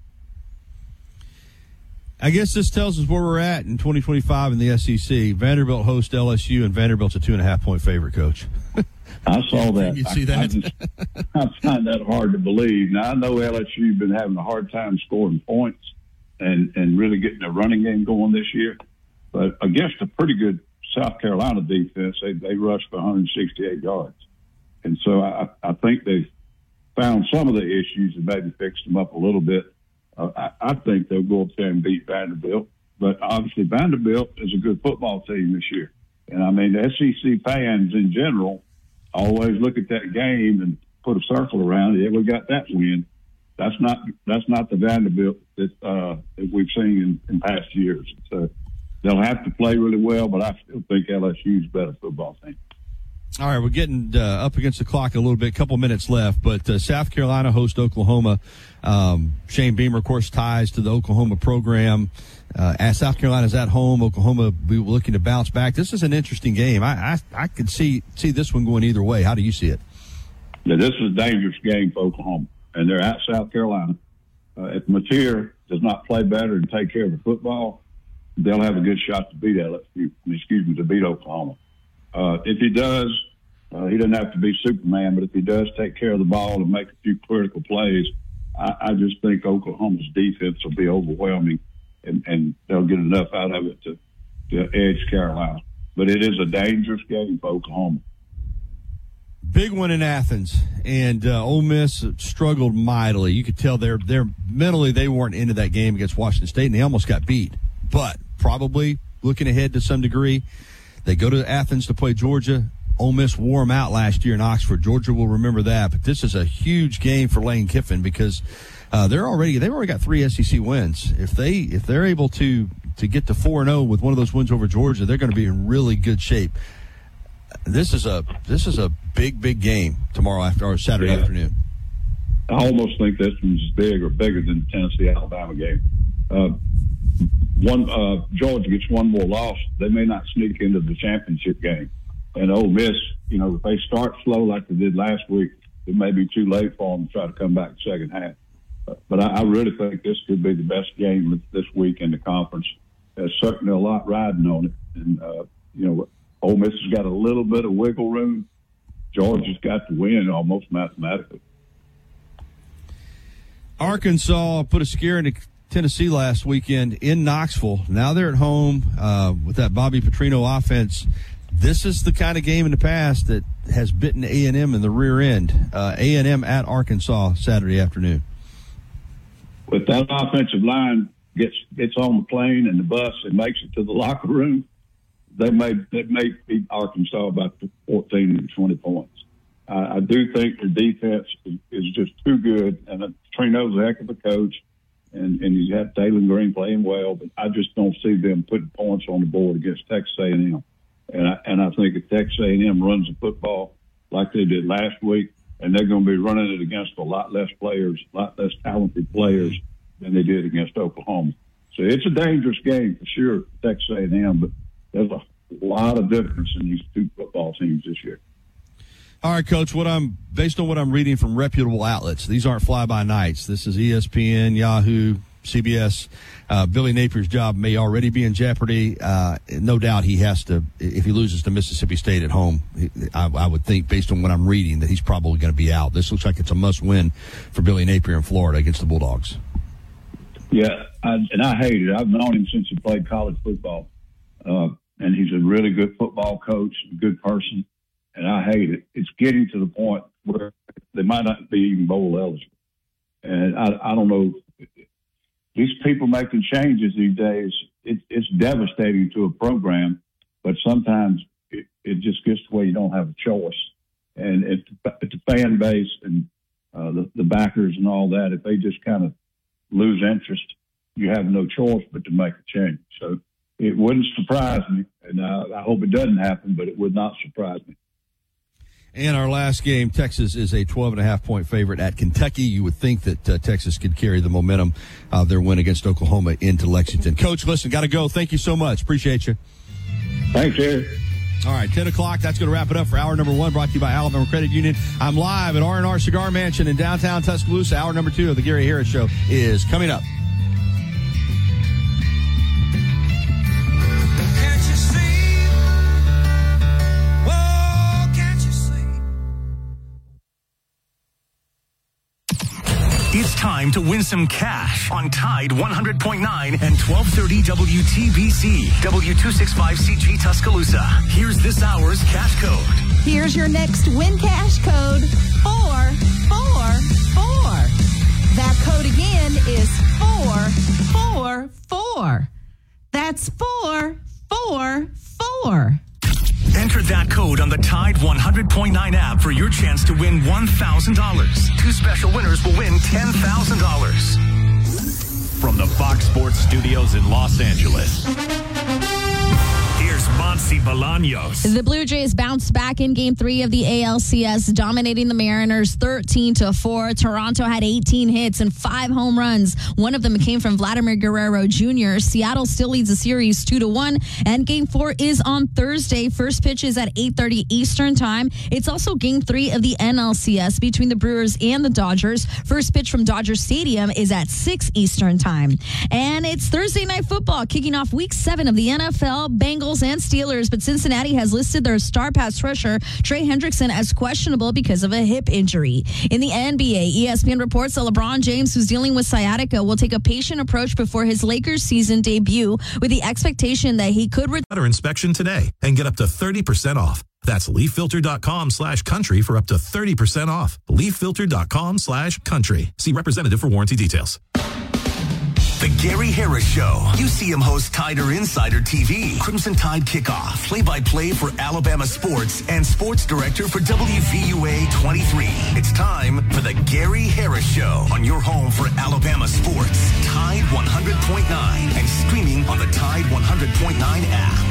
I guess this tells us where we're at in 2025 in the SEC. Vanderbilt hosts LSU, and Vanderbilt's a 2.5-point favorite, Coach. I saw that. You see that? I find that hard to believe. Now, I know LSU's been having a hard time scoring points and really getting a running game going this year. But against a pretty good South Carolina defense, they rushed for 168 yards. And so I think they've found some of the issues and maybe fixed them up a little bit. I think they'll go up there and beat Vanderbilt. But obviously Vanderbilt is a good football team this year. And, I mean, the SEC fans in general always look at that game and put a circle around it. Yeah, we got that win. That's not the Vanderbilt that we've seen in past years. So they'll have to play really well, but I still think LSU's a better football team. All right, we're getting up against the clock a little bit, couple minutes left, but South Carolina hosts Oklahoma. Shane Beamer, of course, ties to the Oklahoma program. As South Carolina's at home, Oklahoma be looking to bounce back. This is an interesting game. I could see this one going either way. How do you see it? Yeah, this is a dangerous game for Oklahoma, and they're at South Carolina. If Mateer does not play better and take care of the football, they'll have a good shot to beat to beat Oklahoma. If he does, he doesn't have to be Superman, but if he does take care of the ball and make a few critical plays, I just think Oklahoma's defense will be overwhelming, and they'll get enough out of it to edge Carolina. But it is a dangerous game for Oklahoma. Big one in Athens, and Ole Miss struggled mightily. You could tell they're mentally they weren't into that game against Washington State, and they almost got beat. But probably looking ahead to some degree. They go to Athens to play Georgia. Ole Miss wore them out last year in Oxford. Georgia will remember that. But this is a huge game for Lane Kiffin because they've already got 3 SEC wins. If they're able to get to 4-0 with one of those wins over Georgia, they're going to be in really good shape. This is a big game tomorrow Saturday afternoon. I almost think this one's bigger than the Tennessee-Alabama game. Georgia gets one more loss, they may not sneak into the championship game. And Ole Miss, if they start slow like they did last week, it may be too late for them to try to come back the second half. But I really think this could be the best game this week in the conference. There's certainly a lot riding on it. And, Ole Miss has got a little bit of wiggle room. Georgia's got to win almost mathematically. Arkansas put a scare into Tennessee last weekend in Knoxville. Now they're at home with that Bobby Petrino offense. This is the kind of game in the past that has bitten A&M in the rear end. A&M at Arkansas Saturday afternoon. If that offensive line gets on the plane and the bus and makes it to the locker room, they may beat Arkansas by 14 to 20 points. I do think the defense is just too good, and Petrino's a heck of a coach. And he's got Dalen Green playing well, but I just don't see them putting points on the board against Texas A&M. And I think if Texas A&M runs the football like they did last week, and they're going to be running it against a lot less talented players than they did against Oklahoma. So it's a dangerous game for sure for Texas A&M, but there's a lot of difference in these two football teams this year. All right, Coach, based on what I'm reading from reputable outlets, these aren't fly-by-nights. This is ESPN, Yahoo, CBS. Billy Napier's job may already be in jeopardy. No doubt he has to, if he loses to Mississippi State at home, I would think, based on what I'm reading, that he's probably going to be out. This looks like it's a must-win for Billy Napier in Florida against the Bulldogs. Yeah, I hate it. I've known him since he played college football. And he's a really good football coach, a good person. And I hate it. It's getting to the point where they might not be even bowl eligible. And I don't know. These people making changes these days, it's devastating to a program, but sometimes it just gets to where you don't have a choice. And if the fan base and the backers and all that, if they just kind of lose interest, you have no choice but to make a change. So it wouldn't surprise me, and I hope it doesn't happen, but it would not surprise me. In our last game, Texas is a 12.5-point favorite at Kentucky. You would think that Texas could carry the momentum of their win against Oklahoma into Lexington. Coach, listen, got to go. Thank you so much. Appreciate you. Thanks, Jerry. All right, 10 o'clock. That's going to wrap it up for hour number 1, brought to you by Alabama Credit Union. I'm live at R&R Cigar Mansion in downtown Tuscaloosa. Hour number 2 of the Gary Harris Show is coming up. It's time to win some cash on Tide 100.9 and 1230 WTBC, W265CG Tuscaloosa. Here's this hour's cash code. Here's your next win cash code, 444. That code again is 444. That's 444. Enter that code on the Tide 100.9 app for your chance to win $1,000. 2 special winners will win $10,000. From the Fox Sports Studios in Los Angeles, here's Monty Bolaños. The Blue Jays bounced back in Game 3 of the ALCS, dominating the Mariners 13-4. Toronto had 18 hits and 5 home runs. One of them came from Vladimir Guerrero Jr. Seattle still leads the series 2-1, and Game 4 is on Thursday. First pitch is at 8:30 Eastern Time. It's also Game 3 of the NLCS between the Brewers and the Dodgers. First pitch from Dodger Stadium is at 6 Eastern Time. And it's Thursday Night Football, kicking off Week 7 of the NFL. Bengals and Steelers, but Cincinnati has listed their star pass rusher Trey Hendrickson as questionable because of a hip injury. In the NBA, ESPN reports that LeBron James, who's dealing with sciatica, will take a patient approach before his Lakers season debut, with the expectation that he could Better inspection today and get up to 30% off. That's leaffilter.com/country for up to 30% off. leaffilter.com/country. See representative for warranty details. The Gary Harris Show. UCM host Tider Insider TV. Crimson Tide Kickoff. Play-by-play for Alabama sports and sports director for WVUA 23. It's time for the Gary Harris Show on your home for Alabama sports. Tide 100.9 and streaming on the Tide 100.9 app.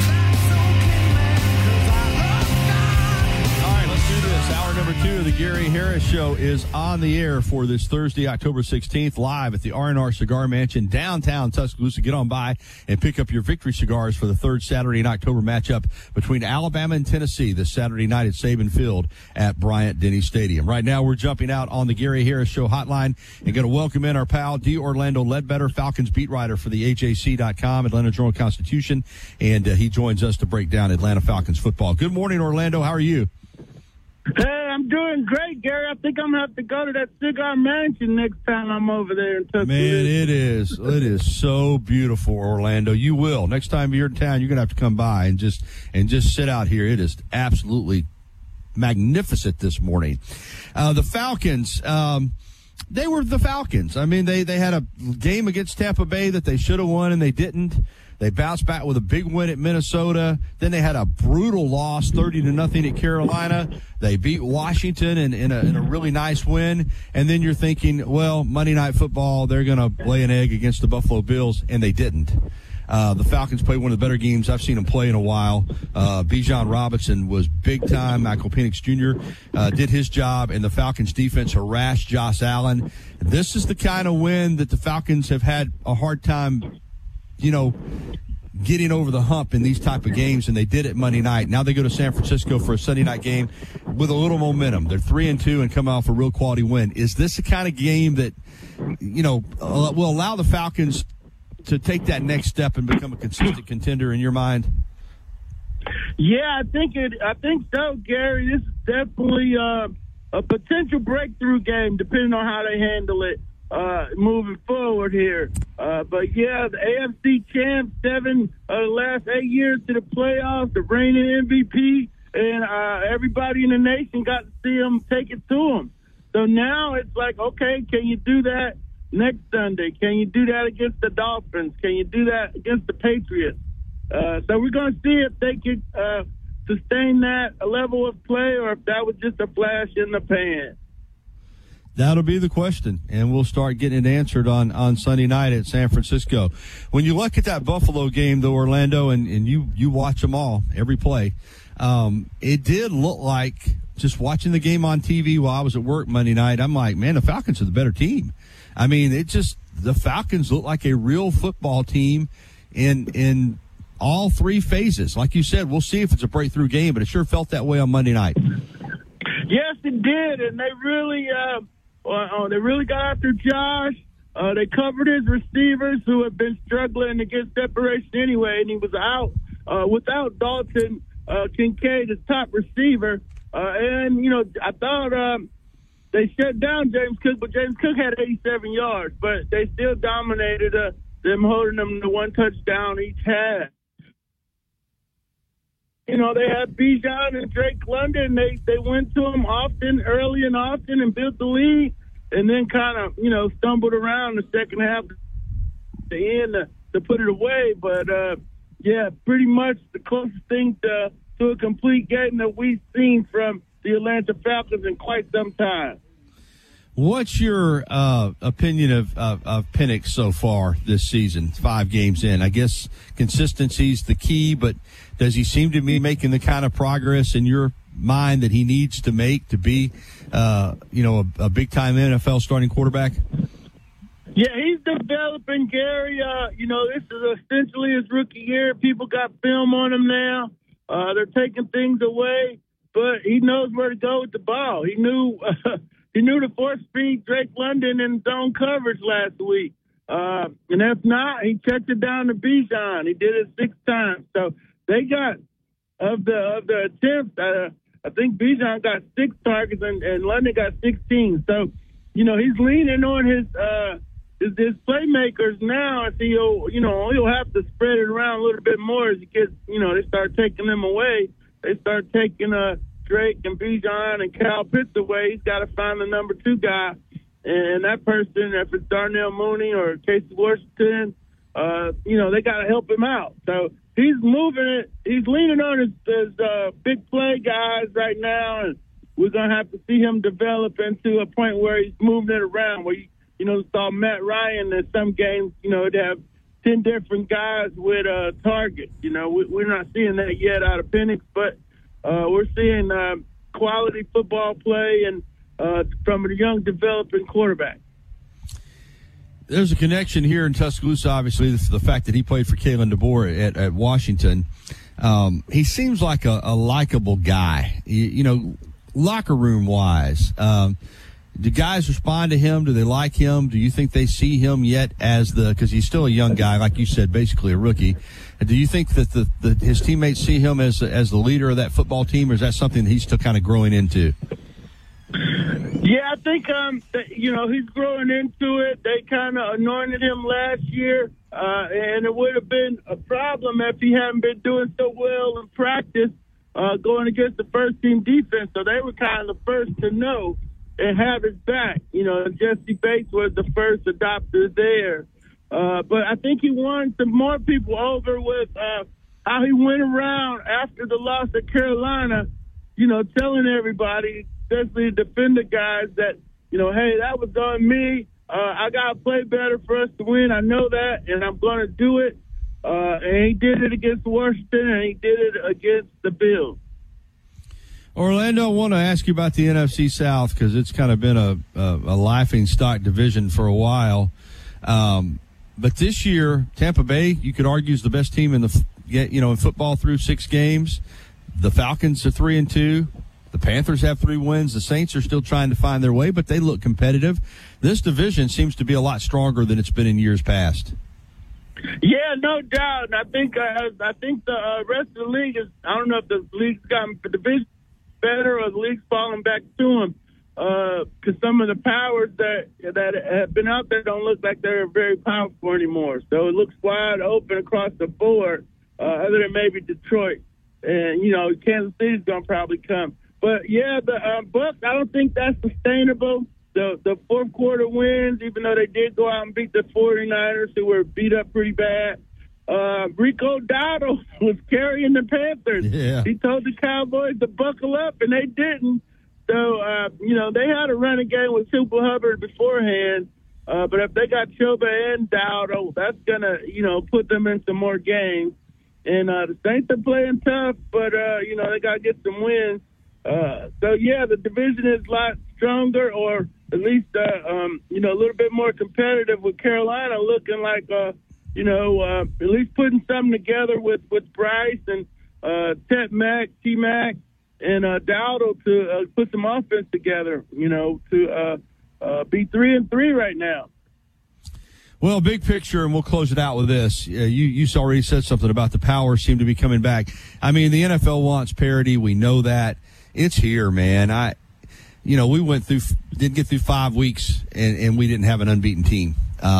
Do this. Hour number 2 of the Gary Harris Show is on the air for this Thursday, October 16th, live at the R&R Cigar Mansion, downtown Tuscaloosa. Get on by and pick up your victory cigars for the third Saturday in October matchup between Alabama and Tennessee this Saturday night at Saban Field at Bryant-Denny Stadium. Right now, we're jumping out on the Gary Harris Show hotline and going to welcome in our pal, D. Orlando Ledbetter, Falcons beat writer for the AJC.com, Atlanta Journal-Constitution, and he joins us to break down Atlanta Falcons football. Good morning, Orlando. How are you? Hey, I'm doing great, Gary. I think I'm going to have to go to that cigar mansion next time I'm over there in Tuscaloosa. Man, it is so beautiful, Orlando. You will. Next time you're in town, you're going to have to come by and just sit out here. It is absolutely magnificent this morning. The Falcons, they were the Falcons. I mean, they had a game against Tampa Bay that they should have won, and they didn't. They bounced back with a big win at Minnesota. Then they had a brutal loss, 30-0 at Carolina. They beat Washington in a really nice win. And then you're thinking, well, Monday Night Football, they're going to lay an egg against the Buffalo Bills, and they didn't. The Falcons played one of the better games I've seen them play in a while. Bijan Robinson was big time. Michael Penix Jr. Did his job, and the Falcons defense harassed Josh Allen. This is the kind of win that the Falcons have had a hard time, getting over the hump in these type of games, and they did it Monday night. Now they go to San Francisco for a Sunday night game with a little momentum. They're 3-2 and come off a real quality win. Is this the kind of game that, will allow the Falcons to take that next step and become a consistent contender in your mind? Yeah, I think so, Gary. This is definitely a potential breakthrough game, depending on how they handle it moving forward here. But yeah, the AFC champs, 7 of the last 8 years to the playoffs, the reigning MVP, and everybody in the nation got to see them take it to them. So now it's like, okay, can you do that next Sunday? Can you do that against the Dolphins? Can you do that against the Patriots? So we're going to see if they can sustain that level of play, or if that was just a flash in the pan. That'll be the question, and we'll start getting it answered on Sunday night at San Francisco. When you look at that Buffalo game, though, Orlando, and you watch them all, every play, it did look like just watching the game on TV while I was at work Monday night, I'm like, man, the Falcons are the better team. I mean, the Falcons look like a real football team in all three phases. Like you said, we'll see if it's a breakthrough game, but it sure felt that way on Monday night. Yes, it did, and they really got after Josh. They covered his receivers who have been struggling to get separation anyway, and he was out without Dalton Kincaid, his top receiver. And, I thought they shut down James Cook, but James Cook had 87 yards. But they still dominated them, holding them to one touchdown each half. They had Bijan and Drake London. They went to him early and often, and built the lead, and then kind of, stumbled around the second half at the end to put it away. But, pretty much the closest thing to a complete game that we've seen from the Atlanta Falcons in quite some time. What's your opinion of Penix so far this season, 5 games in? I guess consistency's the key, but does he seem to be making the kind of progress in your mind that he needs to make to be, a big-time NFL starting quarterback? Yeah, he's developing, Gary. This is essentially his rookie year. People got film on him now. They're taking things away, but he knows where to go with the ball. He knew to force-feed Drake London in zone coverage last week. And if not, he checked it down to Bijan. He did it 6 times. So they got, of the attempts, I think Bijan got 6 targets and London got 16. So, he's leaning on his playmakers now. And he'll have to spread it around a little bit more as he gets, they start taking them away. They start taking Drake and Bijan and Kyle Pitts away. He's got to find the number 2 guy. And that person, if it's Darnell Mooney or Casey Washington, they got to help him out. So he's moving it. He's leaning on his big play guys right now, and we're going to have to see him develop into a point where he's moving it around, where saw Matt Ryan in some games, to have 10 different guys with targets. We're not seeing that yet out of Penix, but we're seeing quality football play and from a young developing quarterback. There's a connection here in Tuscaloosa, obviously. This is the fact that he played for Kalen DeBoer at Washington. He seems like a likable guy, locker room wise. Do guys respond to him? Do they like him? Do you think they see him yet as because he's still a young guy, like you said, basically a rookie. Do you think that his teammates see him as the leader of that football team, or is that something that he's still kind of growing into? Yeah, I think he's growing into it. They kind of anointed him last year, and it would have been a problem if he hadn't been doing so well in practice going against the first team defense. So they were kind of the first to know and have his back. Jesse Bates was the first adopter there. But I think he won some more people over with how he went around after the loss at Carolina, telling everybody, especially the defender guys, that, hey, that was on me. I got to play better for us to win. I know that, and I'm going to do it. And he did it against Washington, and he did it against the Bills. Orlando, I want to ask you about the NFC South because it's kind of been a laughing stock division for a while. But this year, Tampa Bay, you could argue, is the best team in in football through 6 games. The Falcons are 3-2. The Panthers have 3 wins. The Saints are still trying to find their way, but they look competitive. This division seems to be a lot stronger than it's been in years past. Yeah, no doubt. And I think the rest of the league is. I don't know if the league's gotten the division better or the league's falling back to them. Because some of the powers that have been out there don't look like they're very powerful anymore. So it looks wide open across the board, other than maybe Detroit. And, Kansas City's going to probably come. But, yeah, the Bucs, I don't think that's sustainable. The fourth quarter wins, even though they did go out and beat the 49ers, who were beat up pretty bad. Rico Dowdle was carrying the Panthers. Yeah. He told the Cowboys to buckle up, and they didn't. So, they had a running game with Super Hubbard beforehand. But if they got Choba and Dowdle, that's going to, put them in some more games. And the Saints are playing tough, but, they got to get some wins. the division is a lot stronger, or at least, a little bit more competitive, with Carolina looking like, at least putting something together with Bryce and T-Mac, and Dowdle to put some offense together, to be 3-3 right now. Well, big picture, and we'll close it out with this. You already said something about the power seem to be coming back. I mean, the NFL wants parity. We know that. It's here, man. We didn't get through 5 weeks, and we didn't have an unbeaten team.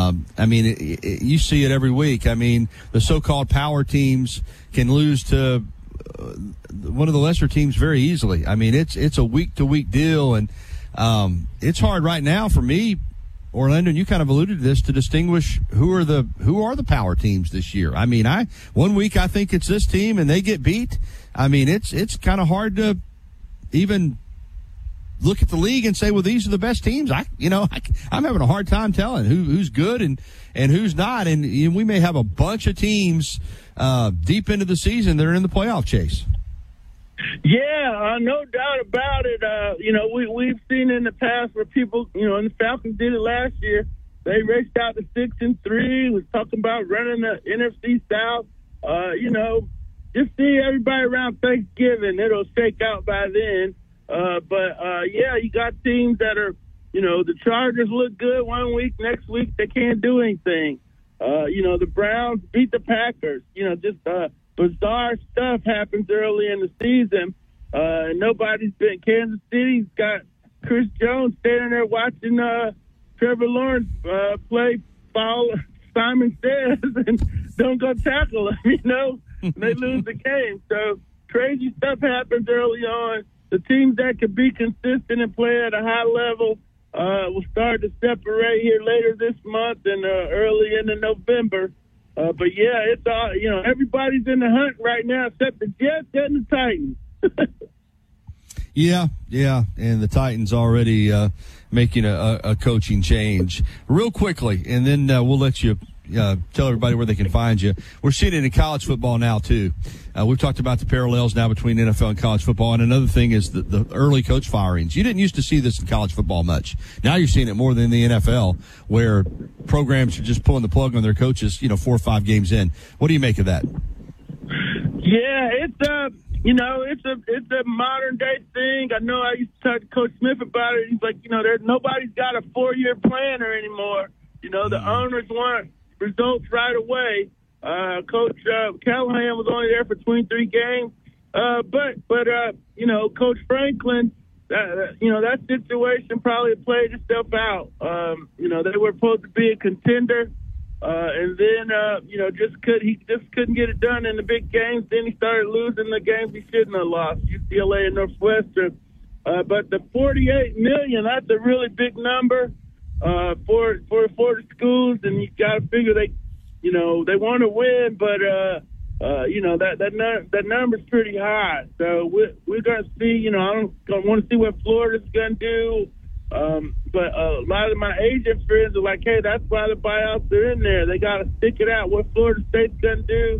You see it every week. I mean, the so-called power teams can lose to one of the lesser teams very easily. I mean, it's a week-to-week deal, and it's hard right now for me, Orlando, and you kind of alluded to this, to distinguish who are the power teams this year. I mean, one week I think it's this team and they get beat. I mean, it's kind of hard to even look at the league and say, well, these are the best teams. I'm having a hard time telling who's good and who's not. And we may have a bunch of teams deep into the season that are in the playoff chase. Yeah, no doubt about it. We've seen in the past where people, and the Falcons did it last year. They raced out to 6-3. Was talking about running the NFC South. Just see everybody around Thanksgiving. It'll shake out by then. You got teams that are, the Chargers look good one week. Next week they can't do anything. The Browns beat the Packers. Bizarre stuff happens early in the season. Kansas City's got Chris Jones standing there watching Trevor Lawrence play foul Simon Says and don't go tackle him, they lose the game. So crazy stuff happens early on. The teams that can be consistent and play at a high level will start to separate here later this month and early into November. It's all, everybody's in the hunt right now except the Jets and the Titans. Yeah, and the Titans already making a coaching change. Real quickly, and then we'll let you tell everybody where they can find you. We're seeing it in college football now, too. We've talked about the parallels now between NFL and college football, and another thing is the early coach firings. You didn't used to see this in college football much. Now you're seeing it more than the NFL, where programs are just pulling the plug on their coaches, 4 or 5 games in. What do you make of that? Yeah, it's a modern day thing. I know I used to talk to Coach Smith about it. He's like, nobody's got a 4-year planner anymore. The owners want results right away. Coach Callahan was only there for 23 games. Coach Franklin, that situation probably played itself out. They were supposed to be a contender. And then, he just couldn't get it done in the big games. Then he started losing the games he shouldn't have lost, UCLA and Northwestern. But the $48 million, that's a really big number for the schools. And you got to figure they want to win, but that number's pretty high. So we're going to see. I don't want to see what Florida's going to do. But a lot of my agent friends are like, hey, that's why the buyouts are in there. They got to stick it out. What Florida State's going to do,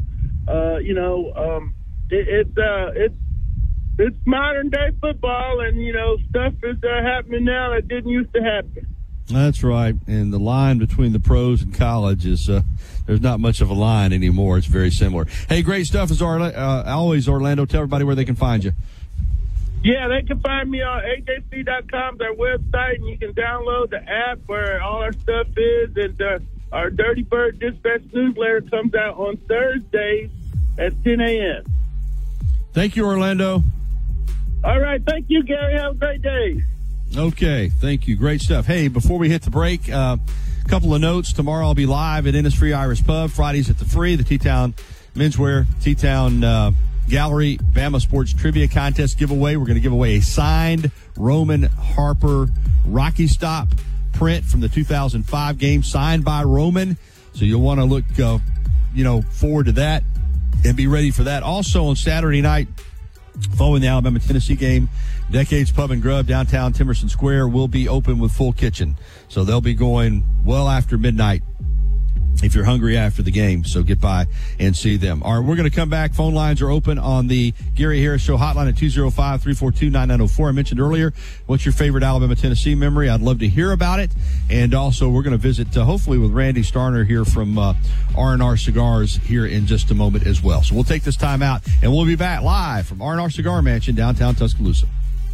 it's modern day football, and stuff is happening now that didn't used to happen. That's right, and the line between the pros and college is there's not much of a line anymore. It's very similar. Hey, great stuff as always, Orlando. Tell everybody where they can find you. Yeah, they can find me on ajc.com, their website, and you can download the app where all our stuff is. And our Dirty Bird Dispatch newsletter comes out on Thursdays at 10 a.m. Thank you, Orlando. All right. Thank you, Gary. Have a great day. Okay. Thank you. Great stuff. Hey, before we hit the break, a couple of notes. Tomorrow I'll be live at Innisfree Irish Pub. Fridays at the Free, the T-Town Menswear, T-Town Gallery Bama Sports Trivia Contest giveaway. We're going to give away a signed Roman Harper Rocky Stop print from the 2005 game, signed by Roman. So you'll want to look, forward to that and be ready for that. Also on Saturday night, following the Alabama-Tennessee game, Decades Pub and Grub downtown Timerson Square will be open with full kitchen. So they'll be going well after midnight if you're hungry after the game. So get by and see them. All right, we're going to come back. Phone lines are open on the Gary Harris Show hotline at 205-342-9904. I mentioned earlier, what's your favorite Alabama-Tennessee memory? I'd love to hear about it. And also, we're going to visit, hopefully, with Randy Starner here from R&R Cigars here in just a moment as well. So we'll take this time out, and we'll be back live from R&R Cigar Mansion, downtown Tuscaloosa.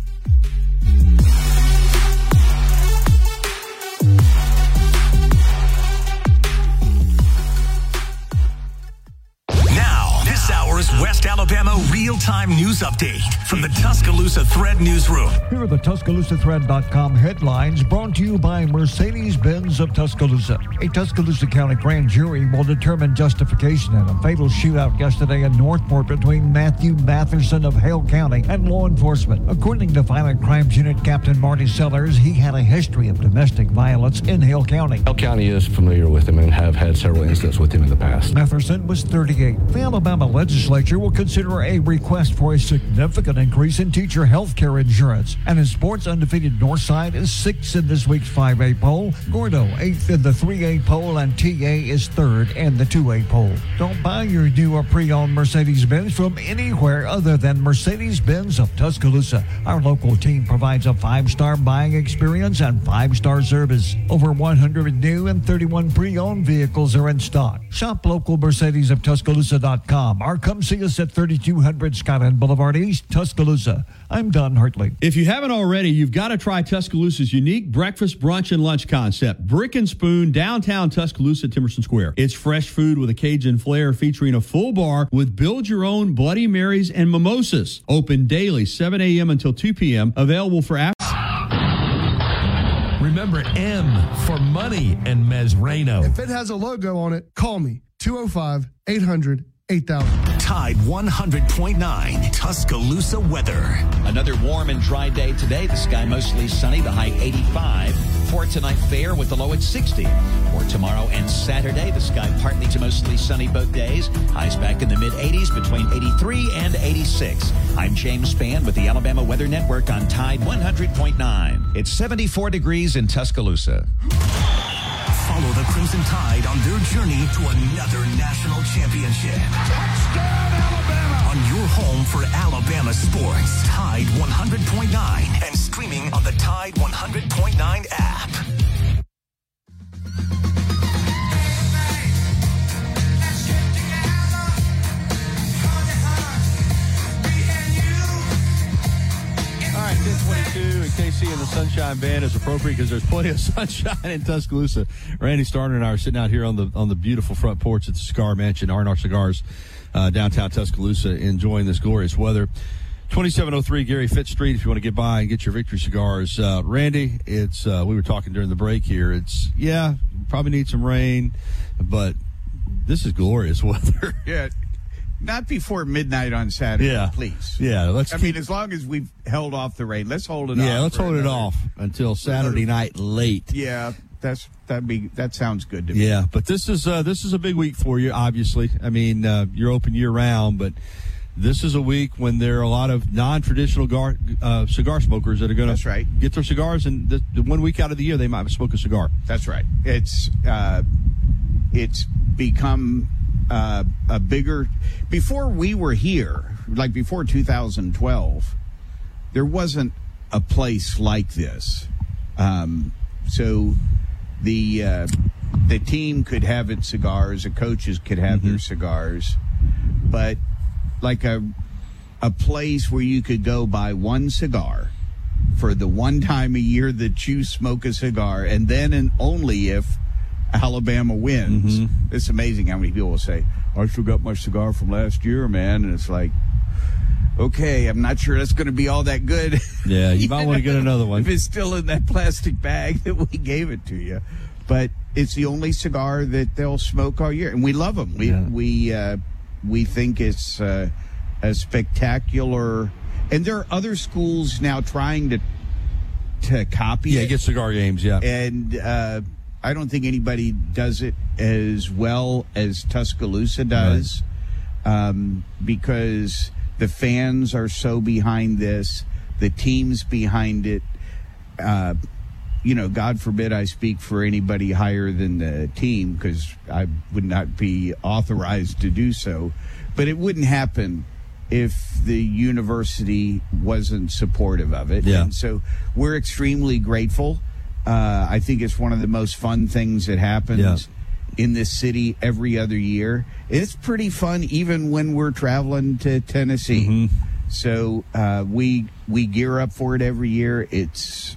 West Alabama real-time news update from the Tuscaloosa Thread newsroom. Here are the TuscaloosaThread.com headlines brought to you by Mercedes-Benz of Tuscaloosa. A Tuscaloosa County grand jury will determine justification in a fatal shootout yesterday in Northport between Matthew Matherson of Hale County and law enforcement. According to Violent Crimes Unit Captain Marty Sellers, he had a history of domestic violence in Hale County. Hale County is familiar with him and have had several incidents with him in the past. Matherson was 38. The Alabama legislature will consider a request for a significant increase in teacher health care insurance. And in sports, undefeated Northside is 6th in this week's 5A poll. Gordo 8th in the 3A poll, and TA is 3rd in the 2A poll. Don't buy your new or pre-owned Mercedes-Benz from anywhere other than Mercedes-Benz of Tuscaloosa. Our local team provides a 5-star buying experience and 5-star service. Over 100 new and 31 pre-owned vehicles are in stock. Shop local Mercedes of Tuscaloosa.com or come see us at 3200 Skyland Boulevard East, Tuscaloosa. I'm Don Hartley. If you haven't already, you've got to try Tuscaloosa's unique breakfast, brunch, and lunch concept. Brick and Spoon, downtown Tuscaloosa, Timerson Square. It's fresh food with a Cajun flair featuring a full bar with build-your-own Bloody Marys and mimosas. Open daily, 7 a.m. until 2 p.m. Available for after. Remember M for money and Mesrano. If it has a logo on it, call me. 205-800-8000. Tide 100.9 Tuscaloosa weather. Another warm and dry day today. The sky mostly sunny, the high 85. For tonight, fair with the low at 60. For tomorrow and Saturday, the sky partly to mostly sunny both days. Highs back in the mid-80s between 83 and 86. I'm James Spann with the Alabama Weather Network on Tide 100.9. It's 74 degrees in Tuscaloosa. Follow the Crimson Tide on their journey to another national championship. Touchdown, Alabama! On your home for Alabama sports, Tide 100.9, and streaming on the Tide 100.9 app. All right, 10:22 and KC and the Sunshine Band is appropriate because there's plenty of sunshine in Tuscaloosa. Randy Starner and I are sitting out here on the beautiful front porch at the Cigar Mansion, R&R Cigars, downtown Tuscaloosa, enjoying this glorious weather. 2703 Gary Fitz Street if you want to get by and get your victory cigars. Randy, it's we were talking during the break here. It's probably need some rain, but this is glorious weather. Yeah. Not before midnight on Saturday, please. Yeah, I mean, as long as we've held off the rain, let's hold it off. Yeah, let's hold it off until Saturday night late. Yeah, that sounds good to me. Yeah, but this is a big week for you. Obviously, I mean, you're open year round, but this is a week when there are a lot of non-traditional cigar smokers that are going to get their cigars, and the 1 week out of the year they might smoke a cigar. That's right. It's become a bigger. Before we were here, like before 2012, there wasn't a place like this. So the team could have its cigars, the coaches could have their cigars, but like a place where you could go buy one cigar for the one time a year that you smoke a cigar, and then and only if Alabama wins. It's amazing how many people will say, I still got my cigar from last year, man. And it's like, okay, I'm not sure that's going to be all that good. Yeah, you might want to get another one. If it's still in that plastic bag that we gave it to you. But it's the only cigar that they'll smoke all year. And we love them. We think it's a spectacular. And there are other schools now trying to copy it. Yeah, get cigar games, yeah. And I don't think anybody does it as well as Tuscaloosa does, because the fans are so behind this, the team's behind it. God forbid I speak for anybody higher than the team, because I would not be authorized to do so. But it wouldn't happen if the university wasn't supportive of it. Yeah. And so we're extremely grateful. I think it's one of the most fun things that happens in this city every other year. It's pretty fun even when we're traveling to Tennessee. Mm-hmm. So we gear up for it every year. It's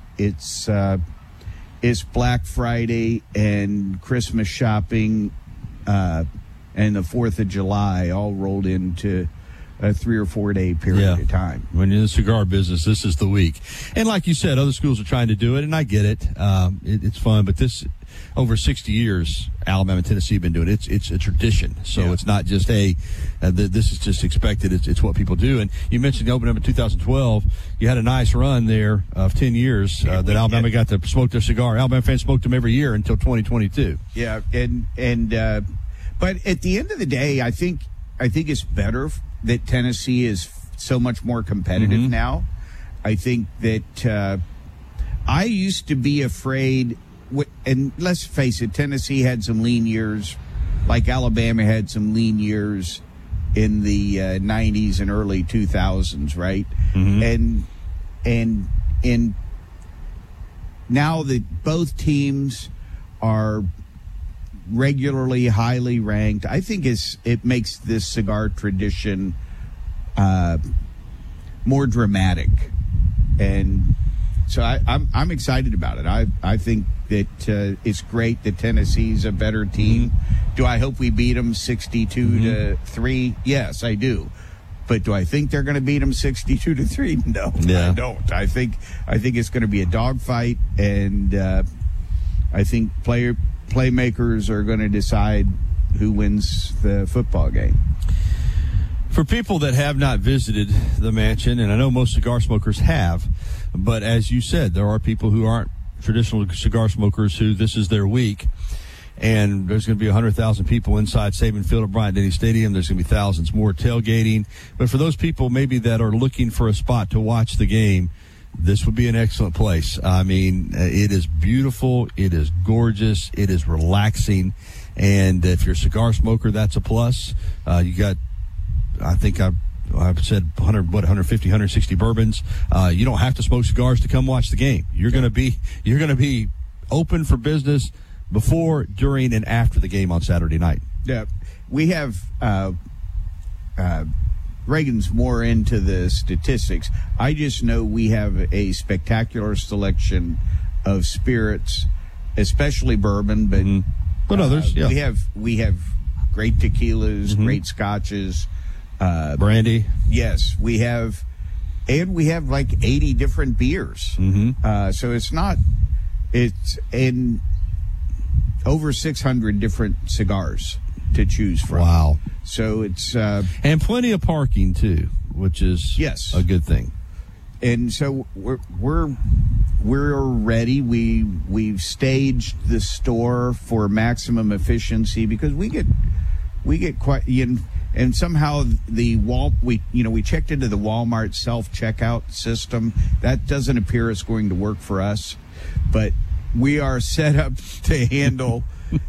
Black Friday and Christmas shopping and the 4th of July all rolled into a 3 or 4 day period of time. When you're in the cigar business, this is the week. And like you said, other schools are trying to do it, and I get it. It's fun, but this, over 60 years, Alabama and Tennessee have been doing it. It's a tradition. So it's not just, this is just expected. It's what people do. And you mentioned the opening up in 2012. You had a nice run there of 10 years that Alabama got to smoke their cigar. Alabama fans smoked them every year until 2022. Yeah, but at the end of the day, I think it's better that Tennessee is so much more competitive now. I think that I used to be afraid, and let's face it, Tennessee had some lean years, like Alabama had some lean years in the 90s and early 2000s, right? And now that both teams are regularly highly ranked, I think it makes this cigar tradition more dramatic, and so I'm excited about it. I think that it's great that Tennessee's a better team. Do I hope we beat them 62-3? Yes, I do. But do I think they're going to beat them 62-3? No, I don't. I think it's going to be a dogfight, and I think playmakers are going to decide who wins the football game. For people that have not visited the mansion, and I know most cigar smokers have, but as you said, there are people who aren't traditional cigar smokers who this is their week, and there's going to be 100,000 people inside Saban Field at Bryant-Denny Stadium. There's going to be thousands more tailgating. But for those people maybe that are looking for a spot to watch the game, this would be an excellent place. I mean, it is beautiful. It is gorgeous. It is relaxing. And if you're a cigar smoker, that's a plus. You got, I think I've said 150, 160 bourbons. You don't have to smoke cigars to come watch the game. You're going to be open for business before, during, and after the game on Saturday night. Yeah. We have, Reagan's more into the statistics. I just know we have a spectacular selection of spirits, especially bourbon, but others. Yeah. We have great tequilas, great scotches, brandy. Yes, we have like 80 different beers. So it's in over 600 different cigars to choose from. Wow. So it's and plenty of parking too, which is a good thing. And so we're ready. We've staged the store for maximum efficiency, because we get quite, and somehow we checked into the Walmart self-checkout system. That doesn't appear it's going to work for us, but we are set up to handle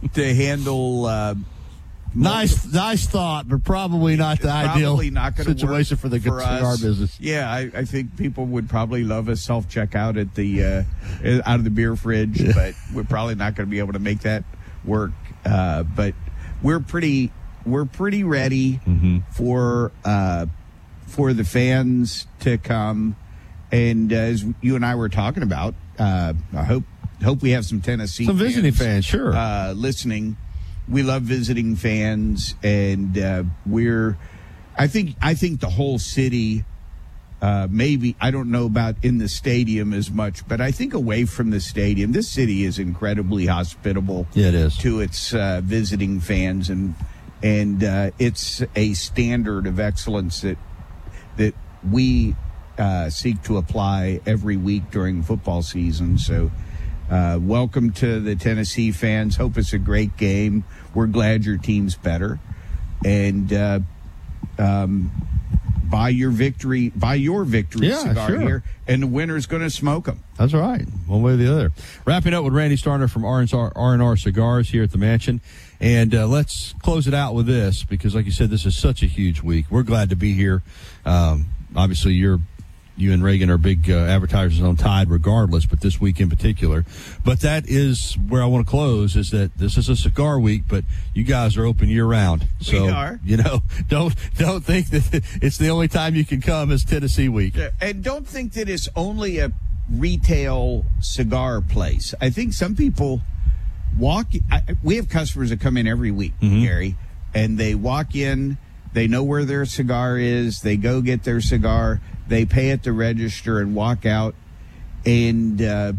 Nice thought, but probably not the ideal situation for the cigar business. Yeah, I think people would probably love a self-checkout at the out of the beer fridge, but we're probably not going to be able to make that work. But we're pretty ready for the fans to come. And as you and I were talking about, I hope we have some Tennessee visiting fans, sure, listening. We love visiting fans, and I think the whole city, maybe, I don't know about in the stadium as much, but I think away from the stadium, this city is incredibly hospitable. Yeah, it is. To its visiting fans, and it's a standard of excellence that we seek to apply every week during football season. So welcome to the Tennessee fans. Hope it's a great game. We're glad your team's better. And buy your victory cigar sure. here, and the winner's going to smoke them. That's right, one way or the other. Wrapping up with Randy Starner from R&R Cigars here at the Mansion. And let's close it out with this, because like you said, this is such a huge week. We're glad to be here. Obviously, you and Reagan are big advertisers on Tide regardless, but this week in particular. But that is where I want to close, is that this is a cigar week, but you guys are open year-round. So, we are. Don't think that it's the only time you can come is Tennessee week. And don't think that it's only a retail cigar place. I think some people we have customers that come in every week, Gary, and they walk in, they know where their cigar is, they go get their cigar, they pay at the register and walk out, and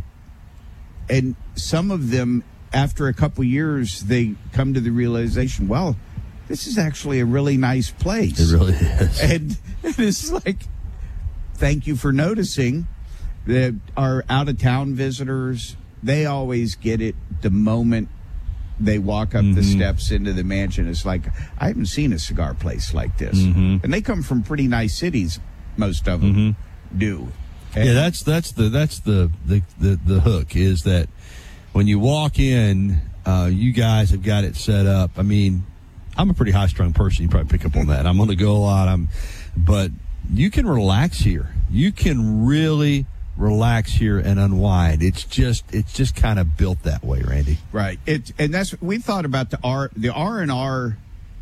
some of them, after a couple years, they come to the realization, well, this is actually a really nice place. It really is. And it's like, thank you for noticing. That our out-of-town visitors, they always get it the moment they walk up the steps into the mansion. It's like, I haven't seen a cigar place like this. And they come from pretty nice cities, most of them do. And that's the hook, is that when you walk in, you guys have got it set up. I mean, I'm a pretty high-strung person. You probably pick up on that. I'm on the go a lot. But you can relax here. You can really relax here and unwind. It's just kind of built that way, Randy. Right. And that's, we thought about the R&R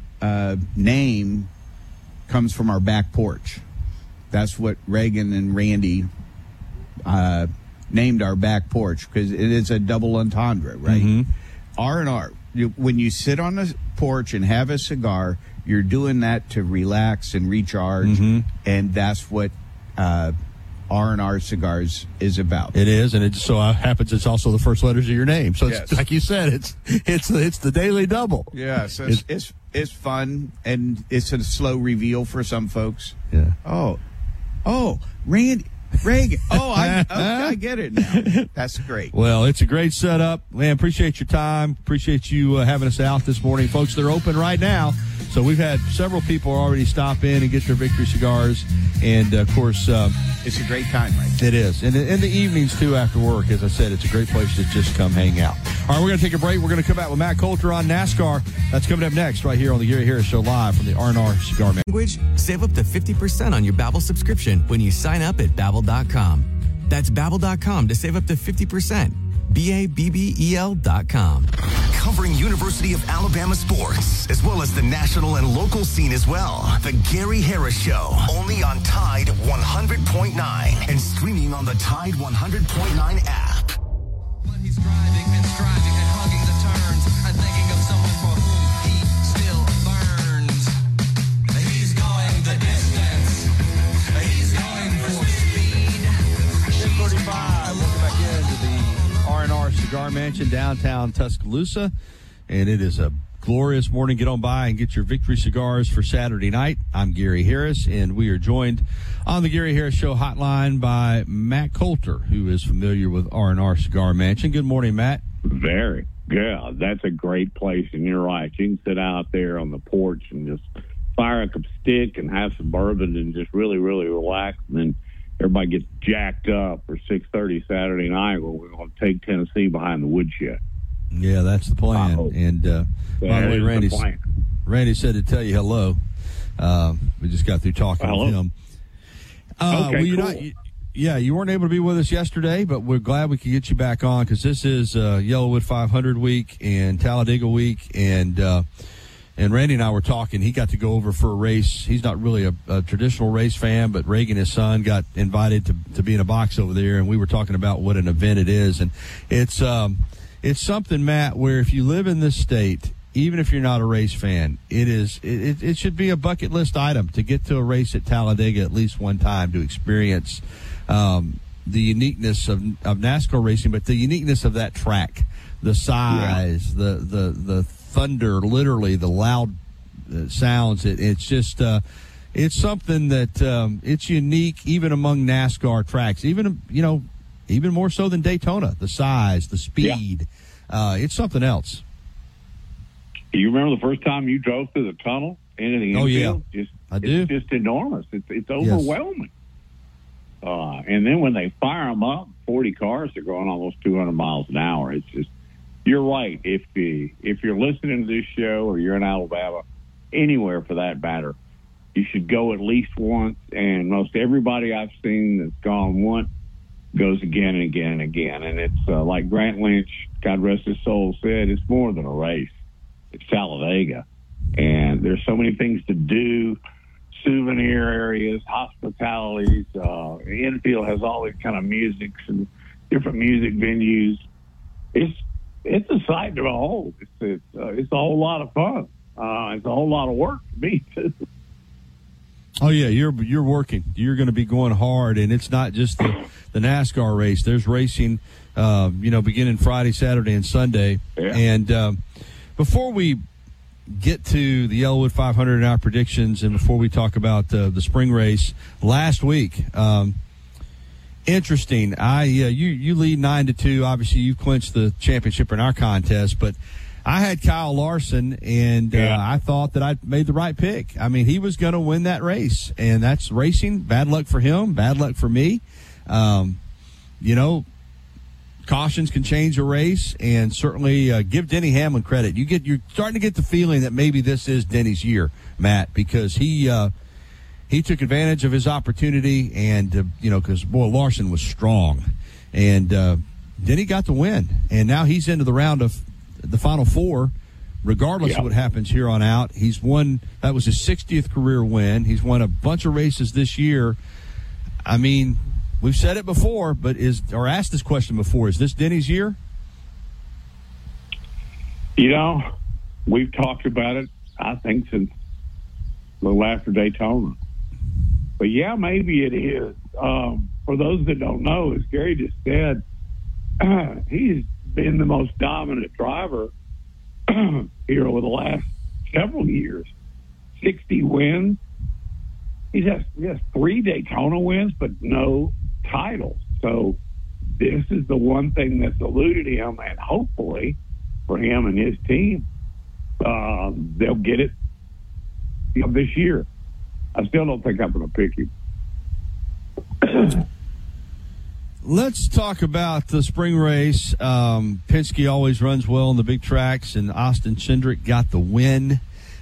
name comes from our back porch. That's what Reagan and Randy named our back porch, because it is a double entendre, right? R&R. When you sit on the porch and have a cigar, you're doing that to relax and recharge, and that's what R&R Cigars is about. It is, and it just so happens it's also the first letters of your name. So it's, like you said, it's the daily double. Yeah, so it's fun, and it's a slow reveal for some folks. Yeah. Oh, Randy, Reagan. I get it now. That's great. Well, it's a great setup. Man, appreciate your time. Appreciate you having us out this morning. Folks, they're open right now. So we've had several people already stop in and get their Victory cigars. And, of course, it's a great time, right? It is. And in the evenings, too, after work, as I said, it's a great place to just come hang out. All right, we're going to take a break. We're going to come back with Matt Coulter on NASCAR. That's coming up next right here on the Gary Harris Show, live from the R&R Cigar Man. Save up to 50% on your Babbel subscription when you sign up at Babbel.com. That's Babbel.com to save up to 50%. Babbel.com. Covering University of Alabama sports, as well as the national and local scene as well. The Gary Harris Show, only on Tide 100.9 and streaming on the Tide 100.9 app. He's driving and striving and hugging the turns and thinking of someone for whom he still burns. He's going the distance. He's going for speed. 10:35. Welcome back into the R&R Cigar Mansion, downtown Tuscaloosa. And it is a glorious morning. Get on by and get your Victory cigars for Saturday night. I'm Gary Harris, and we are joined on the Gary Harris Show hotline by Matt Coulter, who is familiar with R&R Cigar Mansion. Good morning, Matt. Very good. That's a great place, and you're right. You can sit out there on the porch and just fire up a stick and have some bourbon and just really, really relax. And then everybody gets jacked up for 6:30 Saturday night where we're going to take Tennessee behind the woodshed. Yeah, that's the plan. And by the way, Randy said to tell you hello. We just got through talking with him. Okay, well, cool. You weren't able to be with us yesterday, but we're glad we could get you back on, because this is Yellowwood 500 week and Talladega week, and Randy and I were talking. He got to go over for a race. He's not really a traditional race fan, but Reagan, his son, got invited to be in a box over there, and we were talking about what an event it is. And it's something, Matt, where if you live in this state, even if you're not a race fan, it should be a bucket list item to get to a race at Talladega at least one time to experience the uniqueness of NASCAR racing, but the uniqueness of that track, the size, the thunder, literally the loud sounds. It's just it's something that it's unique even among NASCAR tracks, even more so than Daytona. The size, the speed, it's something else. You remember the first time you drove through the tunnel into the Oh, infield. yeah. It's just enormous. It's overwhelming. And then when they fire them up, 40 cars are going almost 200 miles an hour. It's just, you're right. If you're listening to this show or you're in Alabama, anywhere for that matter, you should go at least once. And most everybody I've seen that's gone once goes again and again and again. And it's like Grant Lynch, God rest his soul, said, it's more than a race. It's Talladega. And there's so many things to do, souvenir areas, hospitalities. Infield has all these kind of musics and different music venues. It's a sight to behold. It's a whole lot of fun. It's a whole lot of work for me too. Oh yeah, you're working. You're going to be going hard, and it's not just the NASCAR race. There's racing, beginning Friday, Saturday, and Sunday. Yeah. And before we get to the Yellowwood 500 and our predictions, and before we talk about the spring race last week, interesting. You lead 9-2. Obviously, you've clinched the championship in our contest, but I had Kyle Larson, and I thought that I made the right pick. I mean, he was going to win that race, and that's racing. Bad luck for him, bad luck for me. Cautions can change a race, and certainly give Denny Hamlin credit. You're starting to get the feeling that maybe this is Denny's year, Matt, because he took advantage of his opportunity, and because Larson was strong, and Denny got the win, and now he's into the round of the Final Four, regardless of what happens here on out. He's won. That was his 60th career win. He's won a bunch of races this year. I mean, we've said it before, but asked this question before: is this Denny's year? We've talked about it, I think, since a little after Daytona. But yeah, maybe it is. For those that don't know, as Gary just said, he's been the most dominant driver here over the last several years. 60 wins. He has 3 Daytona wins, but no titles. So this is the one thing that's eluded him, and hopefully for him and his team, they'll get it this year. I still don't think I'm going to pick him. Let's talk about the spring race. Penske always runs well on the big tracks, and Austin Cindric got the win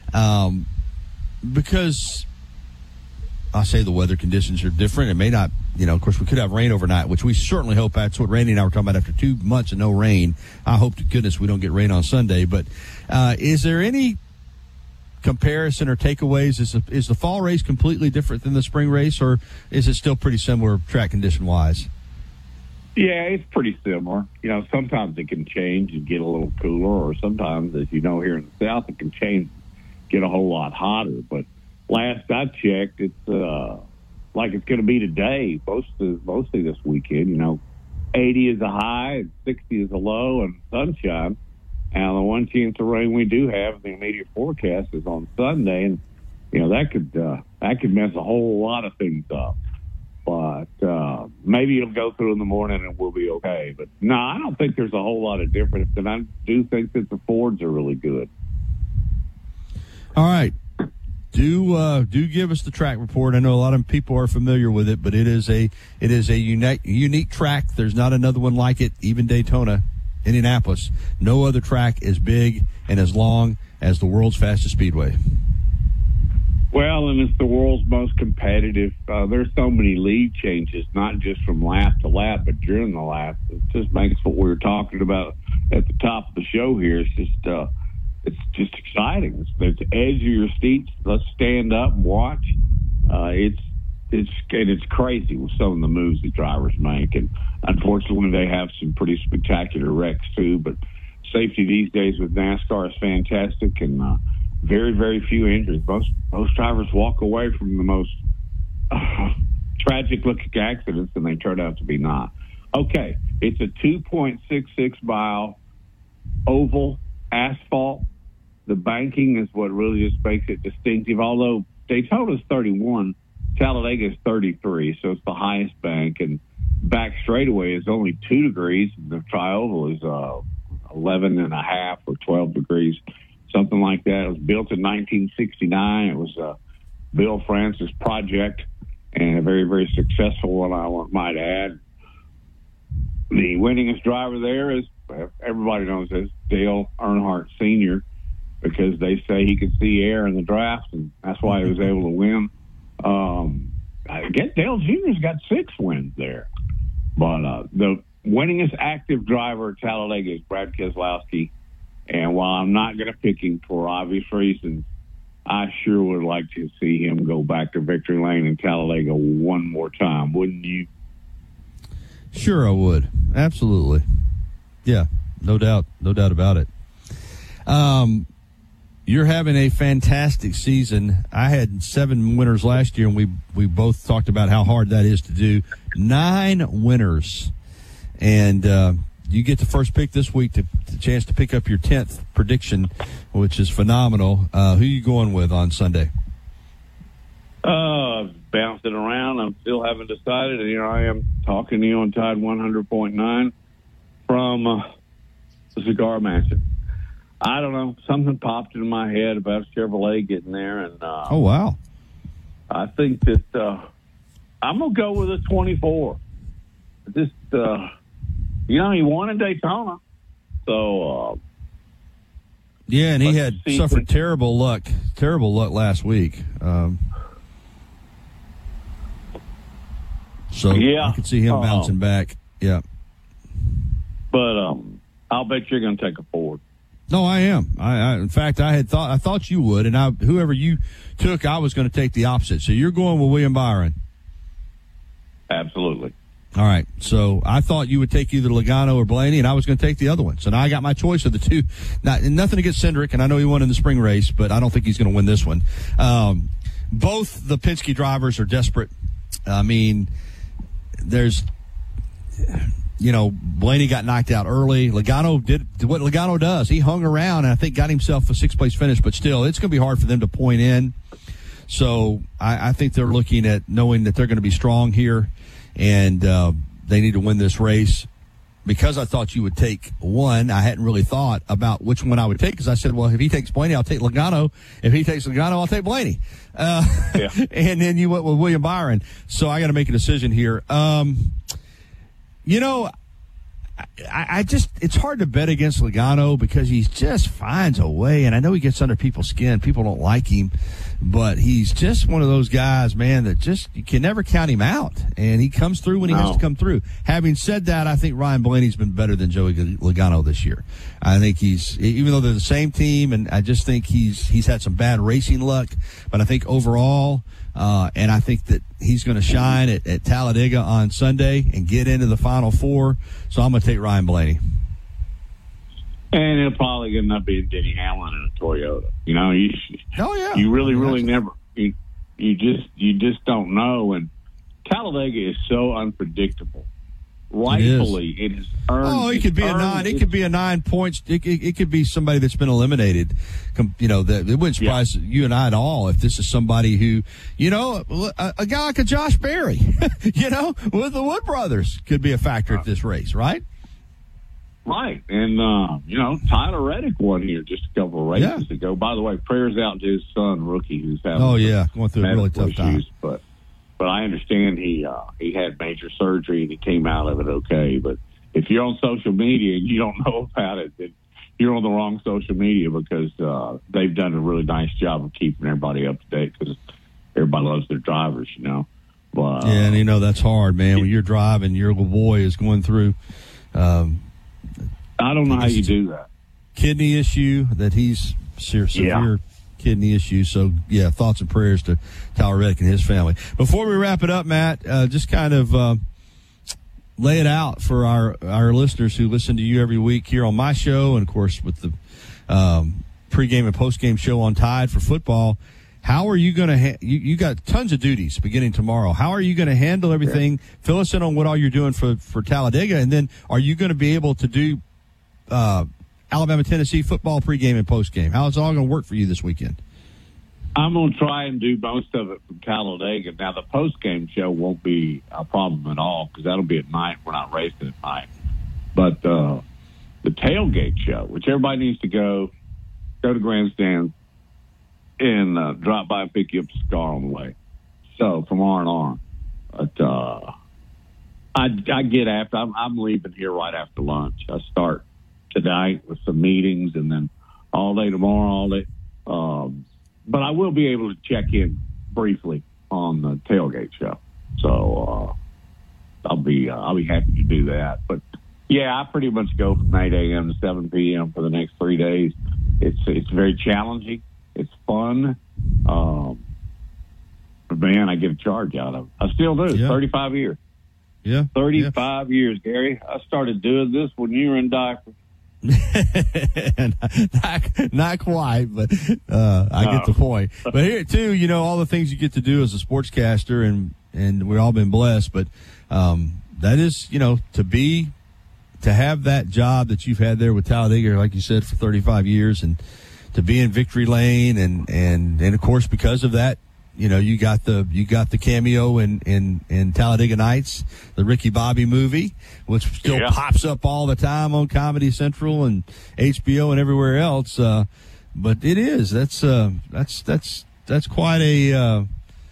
because I say the weather conditions are different. It may not, of course, we could have rain overnight, which we certainly hope. That's what Randy and I were talking about after 2 months of no rain. I hope to goodness we don't get rain on Sunday. But is there any comparison or takeaways? Is the fall race completely different than the spring race, or is it still pretty similar track condition wise? Yeah, it's pretty similar. Sometimes it can change and get a little cooler, or sometimes, as you know, here in the South, it can change, get a whole lot hotter. But last I checked, it's like it's going to be today, mostly this weekend. 80 is a high, and 60 is a low, and sunshine. And the one chance of rain we do have in the immediate forecast is on Sunday, and that could mess a whole lot of things up. But maybe it'll go through in the morning and we'll be okay. But no, I don't think there's a whole lot of difference, and I do think that the Fords are really good. All right. Do give us the track report. I know a lot of people are familiar with it, but it is a unique track. There's not another one like it, even Daytona, Indianapolis. No other track as big and as long as the world's fastest speedway. Well, and it's the world's most competitive. There's so many lead changes, not just from lap to lap, but during the lap. It just makes what we were talking about at the top of the show here. It's just exciting. It's the edge of your seats. Let's stand up and watch. It's crazy with some of the moves the drivers make, and unfortunately, they have some pretty spectacular wrecks too. But safety these days with NASCAR is fantastic, and very, very few injuries. Most drivers walk away from the most tragic-looking accidents, and they turn out to be not. Okay, it's a 2.66 mile oval asphalt. The banking is what really just makes it distinctive. Although Daytona is 31, Talladega is 33, so it's the highest bank, and back straightaway is only 2 degrees. The tri-oval is 11 and a half or 12 degrees. something like that. It was built in 1969. It was a Bill Francis project, and a very, very successful one, I might add. The winningest driver there is, everybody knows this, Dale Earnhardt Sr., because they say he could see air in the draft, and that's why he was able to win. I guess Dale Jr.'s got 6 wins there. But the winningest active driver at Talladega is Brad Keselowski. And while I'm not going to pick him for obvious reasons, I sure would like to see him go back to victory lane in Talladega one more time, wouldn't you? Sure, I would. Absolutely. Yeah, no doubt about it. You're having a fantastic season. I had 7 winners last year, and we both talked about how hard that is to do. 9 winners. And you get the first pick this week, the chance to pick up your 10th prediction, which is phenomenal. Who are you going with on Sunday? Bouncing around. I still haven't decided. And here I am talking to you on Tide 100.9 from the Cigar Mansion. I don't know. Something popped in my head about Chevrolet getting there. And oh, wow. I think that I'm going to go with a 24. Just, he won in Daytona. So, yeah, and he had suffered terrible luck last week. So yeah, I could see him bouncing back. Yeah. But I'll bet you're going to take a Ford. No, I am. In fact, I thought you would, and whoever you took, I was going to take the opposite. So you're going with William Byron. Absolutely. All right. So I thought you would take either Logano or Blaney, and I was going to take the other one. So now I got my choice of the two. Nothing against Cindric, and I know he won in the spring race, but I don't think he's going to win this one. Both the Penske drivers are desperate. I mean, there's, Blaney got knocked out early. Logano did what Logano does. He hung around and I think got himself a 6th-place finish, but still, it's going to be hard for them to point in. So I think they're looking at knowing that they're going to be strong here, and they need to win this race. Because I thought you would take one, I hadn't really thought about which one I would take, because I said, well, if he takes Blaney, I'll take Logano. If he takes Logano, I'll take Blaney. And then you went with William Byron. So I got to make a decision here. I just, it's hard to bet against Logano because he just finds a way, and I know he gets under people's skin. People don't like him, but he's just one of those guys, man, that just, you can never count him out, and he comes through when he has to come through. Having said that, I think Ryan Blaney's been better than Joey Logano this year. I think even though they're the same team, and I just think he's had some bad racing luck, but I think overall, and I think that he's going to shine at Talladega on Sunday and get into the Final Four. So I'm going to take Ryan Blaney. And it'll probably end up being Denny Hamlin in a Toyota. You really never. You just don't know. And Talladega is so unpredictable. Rightfully, it is earned. Oh, it could be a 9. It could be a 9 points. It could be somebody that's been eliminated. That it wouldn't surprise you and I at all if this is somebody who, a guy like a Josh Berry, with the Wood brothers could be a factor at this race, right? Right. And, Tyler Reddick won here just a couple of races ago. By the way, prayers out to his son, Rookie, who's having going through a really tough time. But I understand he had major surgery and he came out of it okay. But if you're on social media and you don't know about it, then you're on the wrong social media, because they've done a really nice job of keeping everybody up to date, because everybody loves their drivers, But, and that's hard, man. When you're driving, your little boy is going through. I don't know how you do that. Kidney issue that he's severe kidney issue. So, thoughts and prayers to Tyler Reddick and his family. Before we wrap it up, Matt, just kind of lay it out for our listeners who listen to you every week here on my show, and, of course, with the pregame and postgame show on Tide for football. How are you going to you got tons of duties beginning tomorrow. How are you going to handle everything? Yeah. Fill us in on what all you're doing for Talladega, and then are you going to be able to do Alabama-Tennessee football pregame and postgame? How is it all going to work for you this weekend? I'm going to try and do most of it from Talladega. Now, the postgame show won't be a problem at all, because that'll be at night. We're not racing at night. But the tailgate show, which everybody needs to go go to Grandstands, and drop by and pick you up the cigar on the way. So from R&R. But I get after. I'm leaving here right after lunch. I start tonight with some meetings, and then all day tomorrow, all day. But I will be able to check in briefly on the tailgate show. So I'll be happy to do that. But yeah, I pretty much go from 8 a.m. to 7 p.m. for the next 3 days. It's very challenging. It's fun. But man, I get a charge out of it. I still do. Yeah. 35 years. Yeah. 35 years, Gary. I started doing this when you were in diapers. not quite, but I get the point. But here too, you know, all the things you get to do as a sportscaster, and we've all been blessed. But that is, you know, to have that job that you've had there with Talladega, like you said, for 35 years, and to be in victory lane, and of course because of that, you know, you got the cameo in Talladega Nights, the Ricky Bobby movie, which still pops up all the time on Comedy Central and HBO and everywhere else. But it is that's quite a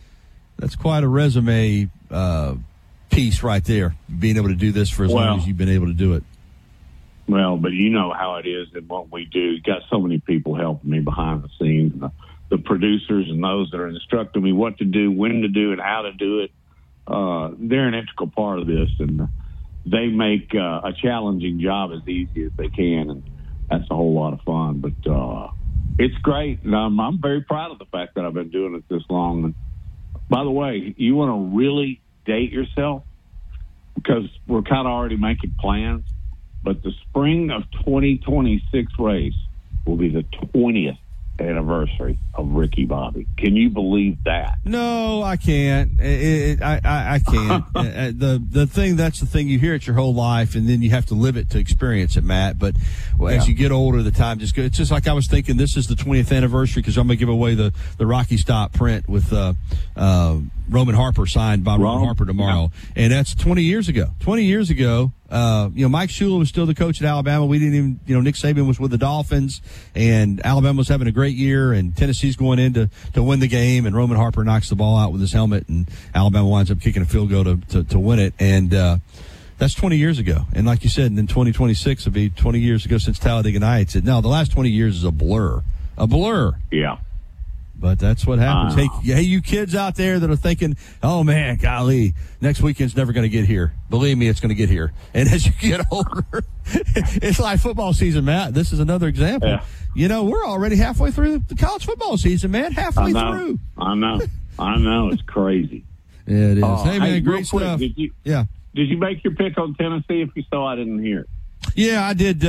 resume piece right there. Being able to do this for as long as you've been able to do it. Well, but you know how it is in what we do. You got so many people helping me behind the scenes. The producers and those that are instructing me what to do, when to do it, how to do it. They're an integral part of this, and they make a challenging job as easy as they can, and that's a whole lot of fun. But it's great, and I'm very proud of the fact that I've been doing it this long. And by the way, you want to really date yourself, because we're kind of already making plans, but the spring of 2026 race will be the 20th anniversary of Ricky Bobby. Can you believe that? No, I can't. I can't. That's the thing. You hear it your whole life, and then you have to live it to experience it, Matt. But as you get older, the time just goes. It's just like I was thinking. This is the 20th anniversary because I'm going to give away the Rocky Stop print with Roman Harper, signed by Roman Harper tomorrow, and that's 20 years ago. 20 years ago. Mike Shula was still the coach at Alabama. We didn't even, Nick Saban was with the Dolphins, and Alabama was having a great year, and Tennessee's going in to win the game, and Roman Harper knocks the ball out with his helmet, and Alabama winds up kicking a field goal to win it. And that's 20 years ago. And like you said, and then 2026 will be 20 years ago since Talladega Nights. No, the last 20 years is a blur. Yeah. But that's what happens. Hey, you kids out there that are thinking, oh, man, golly, next weekend's never going to get here. Believe me, it's going to get here. And as you get older, it's like football season, Matt. This is another example. Yeah. We're already halfway through the college football season, man. Halfway through. I know. It's crazy. Yeah, it is. Hey, man, great stuff. Did you make your pick on Tennessee? If you saw, I didn't hear it. Yeah, I did.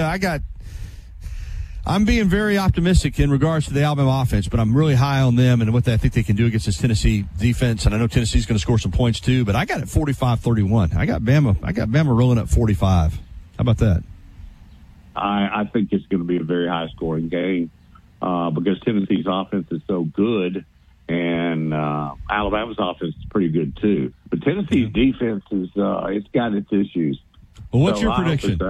I'm being very optimistic in regards to the Alabama offense, but I'm really high on them and what I think they can do against this Tennessee defense. And I know Tennessee's going to score some points too, but I got it 45-31. I got Bama rolling up 45. How about that? I think it's going to be a very high scoring game because Tennessee's offense is so good, and Alabama's offense is pretty good too. But Tennessee's defense is it's got its issues. Well, what's your prediction?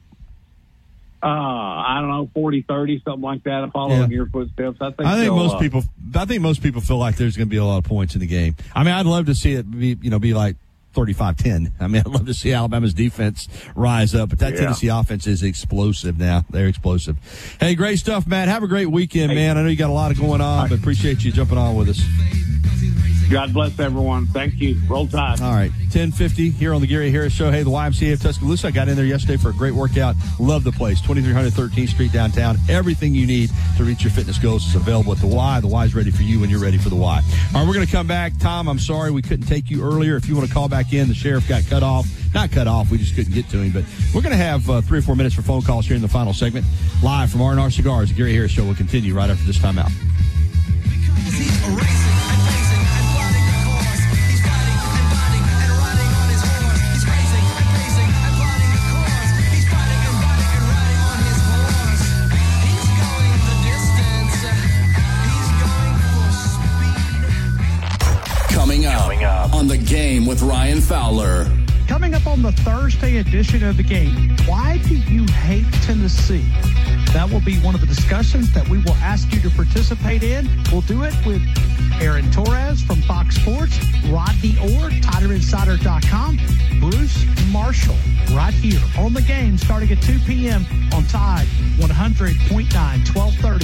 I don't know, 40-30, something like that. Following your footsteps. I think most people feel like there's going to be a lot of points in the game. I mean, I'd love to see it be like 35-10. I mean, I'd love to see Alabama's defense rise up, but that Tennessee offense is explosive now. They're explosive. Hey, great stuff, Matt. Have a great weekend, man. I know you got a lot going on, but appreciate you jumping on with us. God bless everyone. Thank you. Roll Tide. All right, 10:50 here on the Gary Harris Show. Hey, the YMCA of Tuscaloosa. I got in there yesterday for a great workout. Love the place. 2300 13th Street downtown. Everything you need to reach your fitness goals is available at the Y. The Y is ready for you when you're ready for the Y. All right, we're going to come back. Tom, I'm sorry we couldn't take you earlier. If you want to call back in, the sheriff got cut off. Not cut off. We just couldn't get to him. But we're going to have 3 or 4 minutes for phone calls here in the final segment. Live from R&R Cigars. The Gary Harris Show will continue right after this time out. Coming up on The Game with Ryan Fowler. Coming up on the Thursday edition of The Game, why do you hate Tennessee? That will be one of the discussions that we will ask you to participate in. We'll do it with Aaron Torres from Fox Sports, Rodney Orr, TiderInsider.com, Bruce Marshall, right here on the game starting at 2 p.m. on Tide 100.9, 1230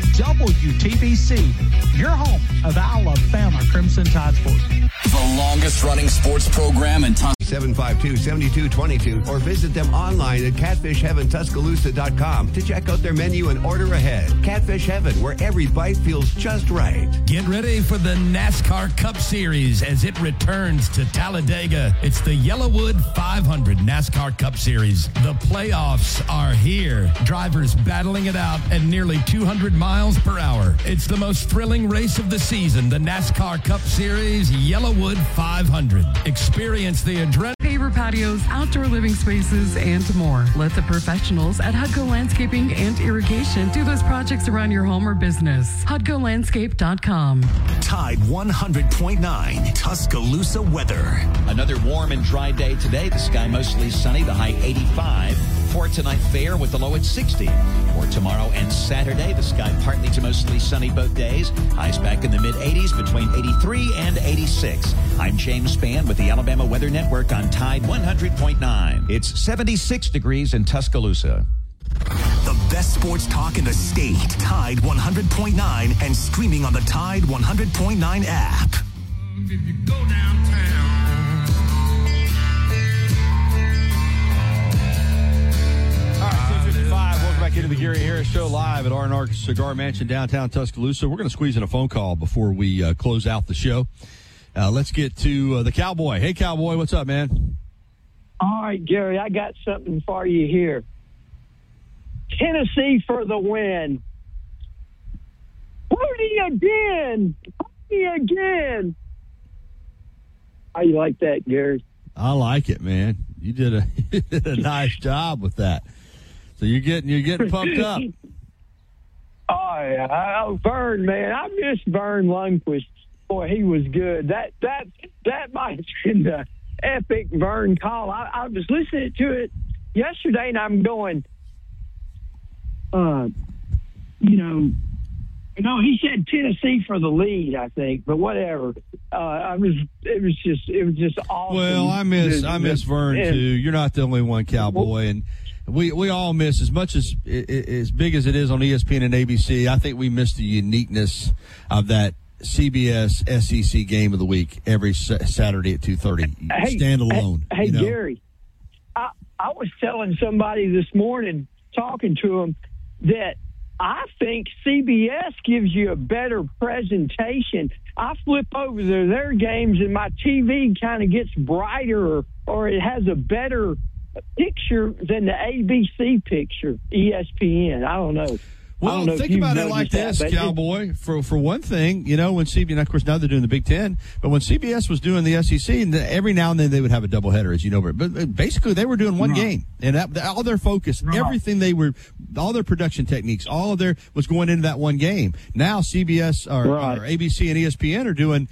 WTBC, your home of Alabama Crimson Tide Sports. The longest running sports program in Tuscaloosa. 752-7222 or visit them online at catfishheaventuscaloosa.com to check out their menu and order ahead. Catfish Heaven, where every bite feels just right. Get ready for the NASCAR Cup Series as it returns to Talladega. It's the Yellowwood 500 NASCAR Cup Series. The playoffs are here. Drivers battling it out at nearly 200 miles per hour. It's the most thrilling race of the season, the NASCAR Cup Series Yellowwood 500. Experience the adrenaline. Paver patios, outdoor living spaces, and more. Let the professionals at Hudco Landscaping and Irrigation do those projects around your home or business. HudcoLandscape.com. Tide 100.9 Tuscaloosa weather. Another warm and dry day today. The sky mostly sunny, the high 85. For tonight, fair with the low at 60. For tomorrow and Saturday, the sky partly to mostly sunny both days. Highs back in the mid-80s between 83 and 86. I'm James Spann with the Alabama Weather Network on Tide 100.9. It's 76 degrees in Tuscaloosa. The best sports talk in the state. Tide 100.9 and streaming on the Tide 100.9 app. If you go downtown. All right, 2:55. Welcome back into the Gary Harris Show live at R&R Cigar Mansion downtown Tuscaloosa. We're going to squeeze in a phone call before we close out the show. Let's get to the Cowboy. Hey, Cowboy, what's up, man? All right, Gary, I got something for you here. Tennessee for the win. Party again. Party again. How you like that, Gary? I like it, man. You did a nice job with that. So you're getting pumped up. Oh, yeah. Vern, man. I miss Vern Lundquist. Boy, he was good. That might have been the epic Vern call. I was listening to it yesterday, and I'm going, he said Tennessee for the lead, I think, but whatever. It was just awesome. Well, I miss Vern too. You're not the only one, Cowboy, and we all miss as much as big as it is on ESPN and ABC. I think we miss the uniqueness of that CBS SEC game of the week every Saturday at 2:30. Stand alone. Hey, Gary, I was telling somebody this morning, talking to him, that I think CBS gives you a better presentation. I flip over to their games and my TV kind of gets brighter or it has a better picture than the ABC picture, ESPN. I don't know. Well, think about it like this, Cowboy. For one thing, when CBS, of course, now they're doing the Big Ten, but when CBS was doing the SEC, and every now and then they would have a doubleheader, as you know. But basically, they were doing one game, and all their focus, everything all their production techniques, all of their was going into that one game. Now CBS or ABC and ESPN are doing,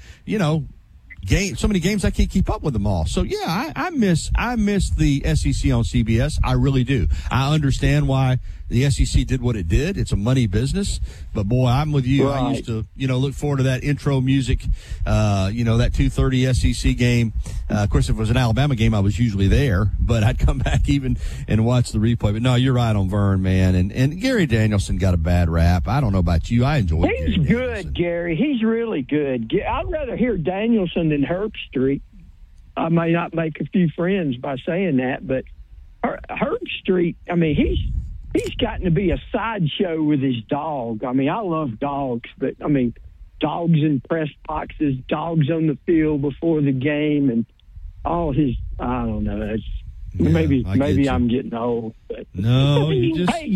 so many games I can't keep up with them all. So yeah, I miss the SEC on CBS. I really do. I understand why the SEC did what it did. It's a money business. But boy, I'm with you. Right. I used to, look forward to that intro music. That 2:30 SEC game. Of course, if it was an Alabama game, I was usually there, but I'd come back even and watch the replay. But no, you're right on Vern, man. And Gary Danielson got a bad rap. I don't know about you. I enjoy it. He's good, Gary. He's really good. I'd rather hear Danielson than Herbstreit. I may not make a few friends by saying that, but Herbstreit, he's gotten to be a sideshow with his dog. I love dogs, but dogs in press boxes, dogs on the field before the game, and all his, I don't know. Maybe I'm getting old. But. No, you just. Hey,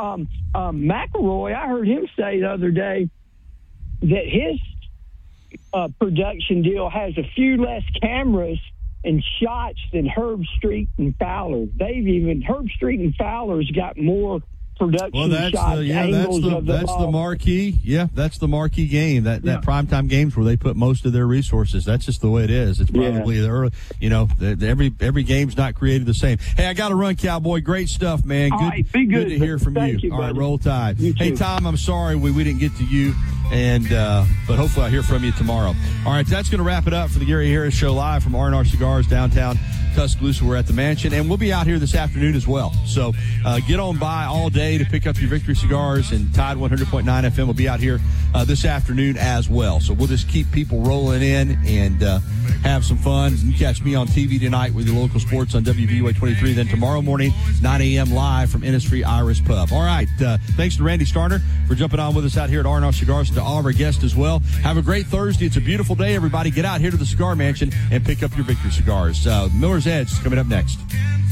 McElroy, I heard him say the other day that his production deal has a few less cameras and shots than Herbstreit and Fowler. Herbstreit and Fowler's got more production shots, angles of the that's ball. the marquee. Yeah, that's the marquee game. That primetime games where they put most of their resources. That's just the way it is. It's probably every game's not created the same. Hey, I got to run, Cowboy. Great stuff, man. All right, be good. to hear from Thank you, All right, buddy. roll tide. You Hey, too. Tom, I'm sorry we didn't get to you, and but hopefully I'll hear from you tomorrow. All right, that's going to wrap it up for the Gary Harris Show live from R&R Cigars downtown Tuscaloosa. We're at the mansion, and we'll be out here this afternoon as well. So get on by all day to pick up your Victory Cigars, and Tide 100.9 FM will be out here this afternoon as well. So we'll just keep people rolling in and have some fun. You can catch me on TV tonight with your local sports on WVUA 23. Then tomorrow morning, 9 a.m. live from Innisfree Iris Pub. All right. Thanks to Randy Starner for jumping on with us out here at R&R Cigars, and to all of our guests as well. Have a great Thursday. It's a beautiful day, everybody. Get out here to the Cigar Mansion and pick up your Victory Cigars. Miller's Edge is coming up next.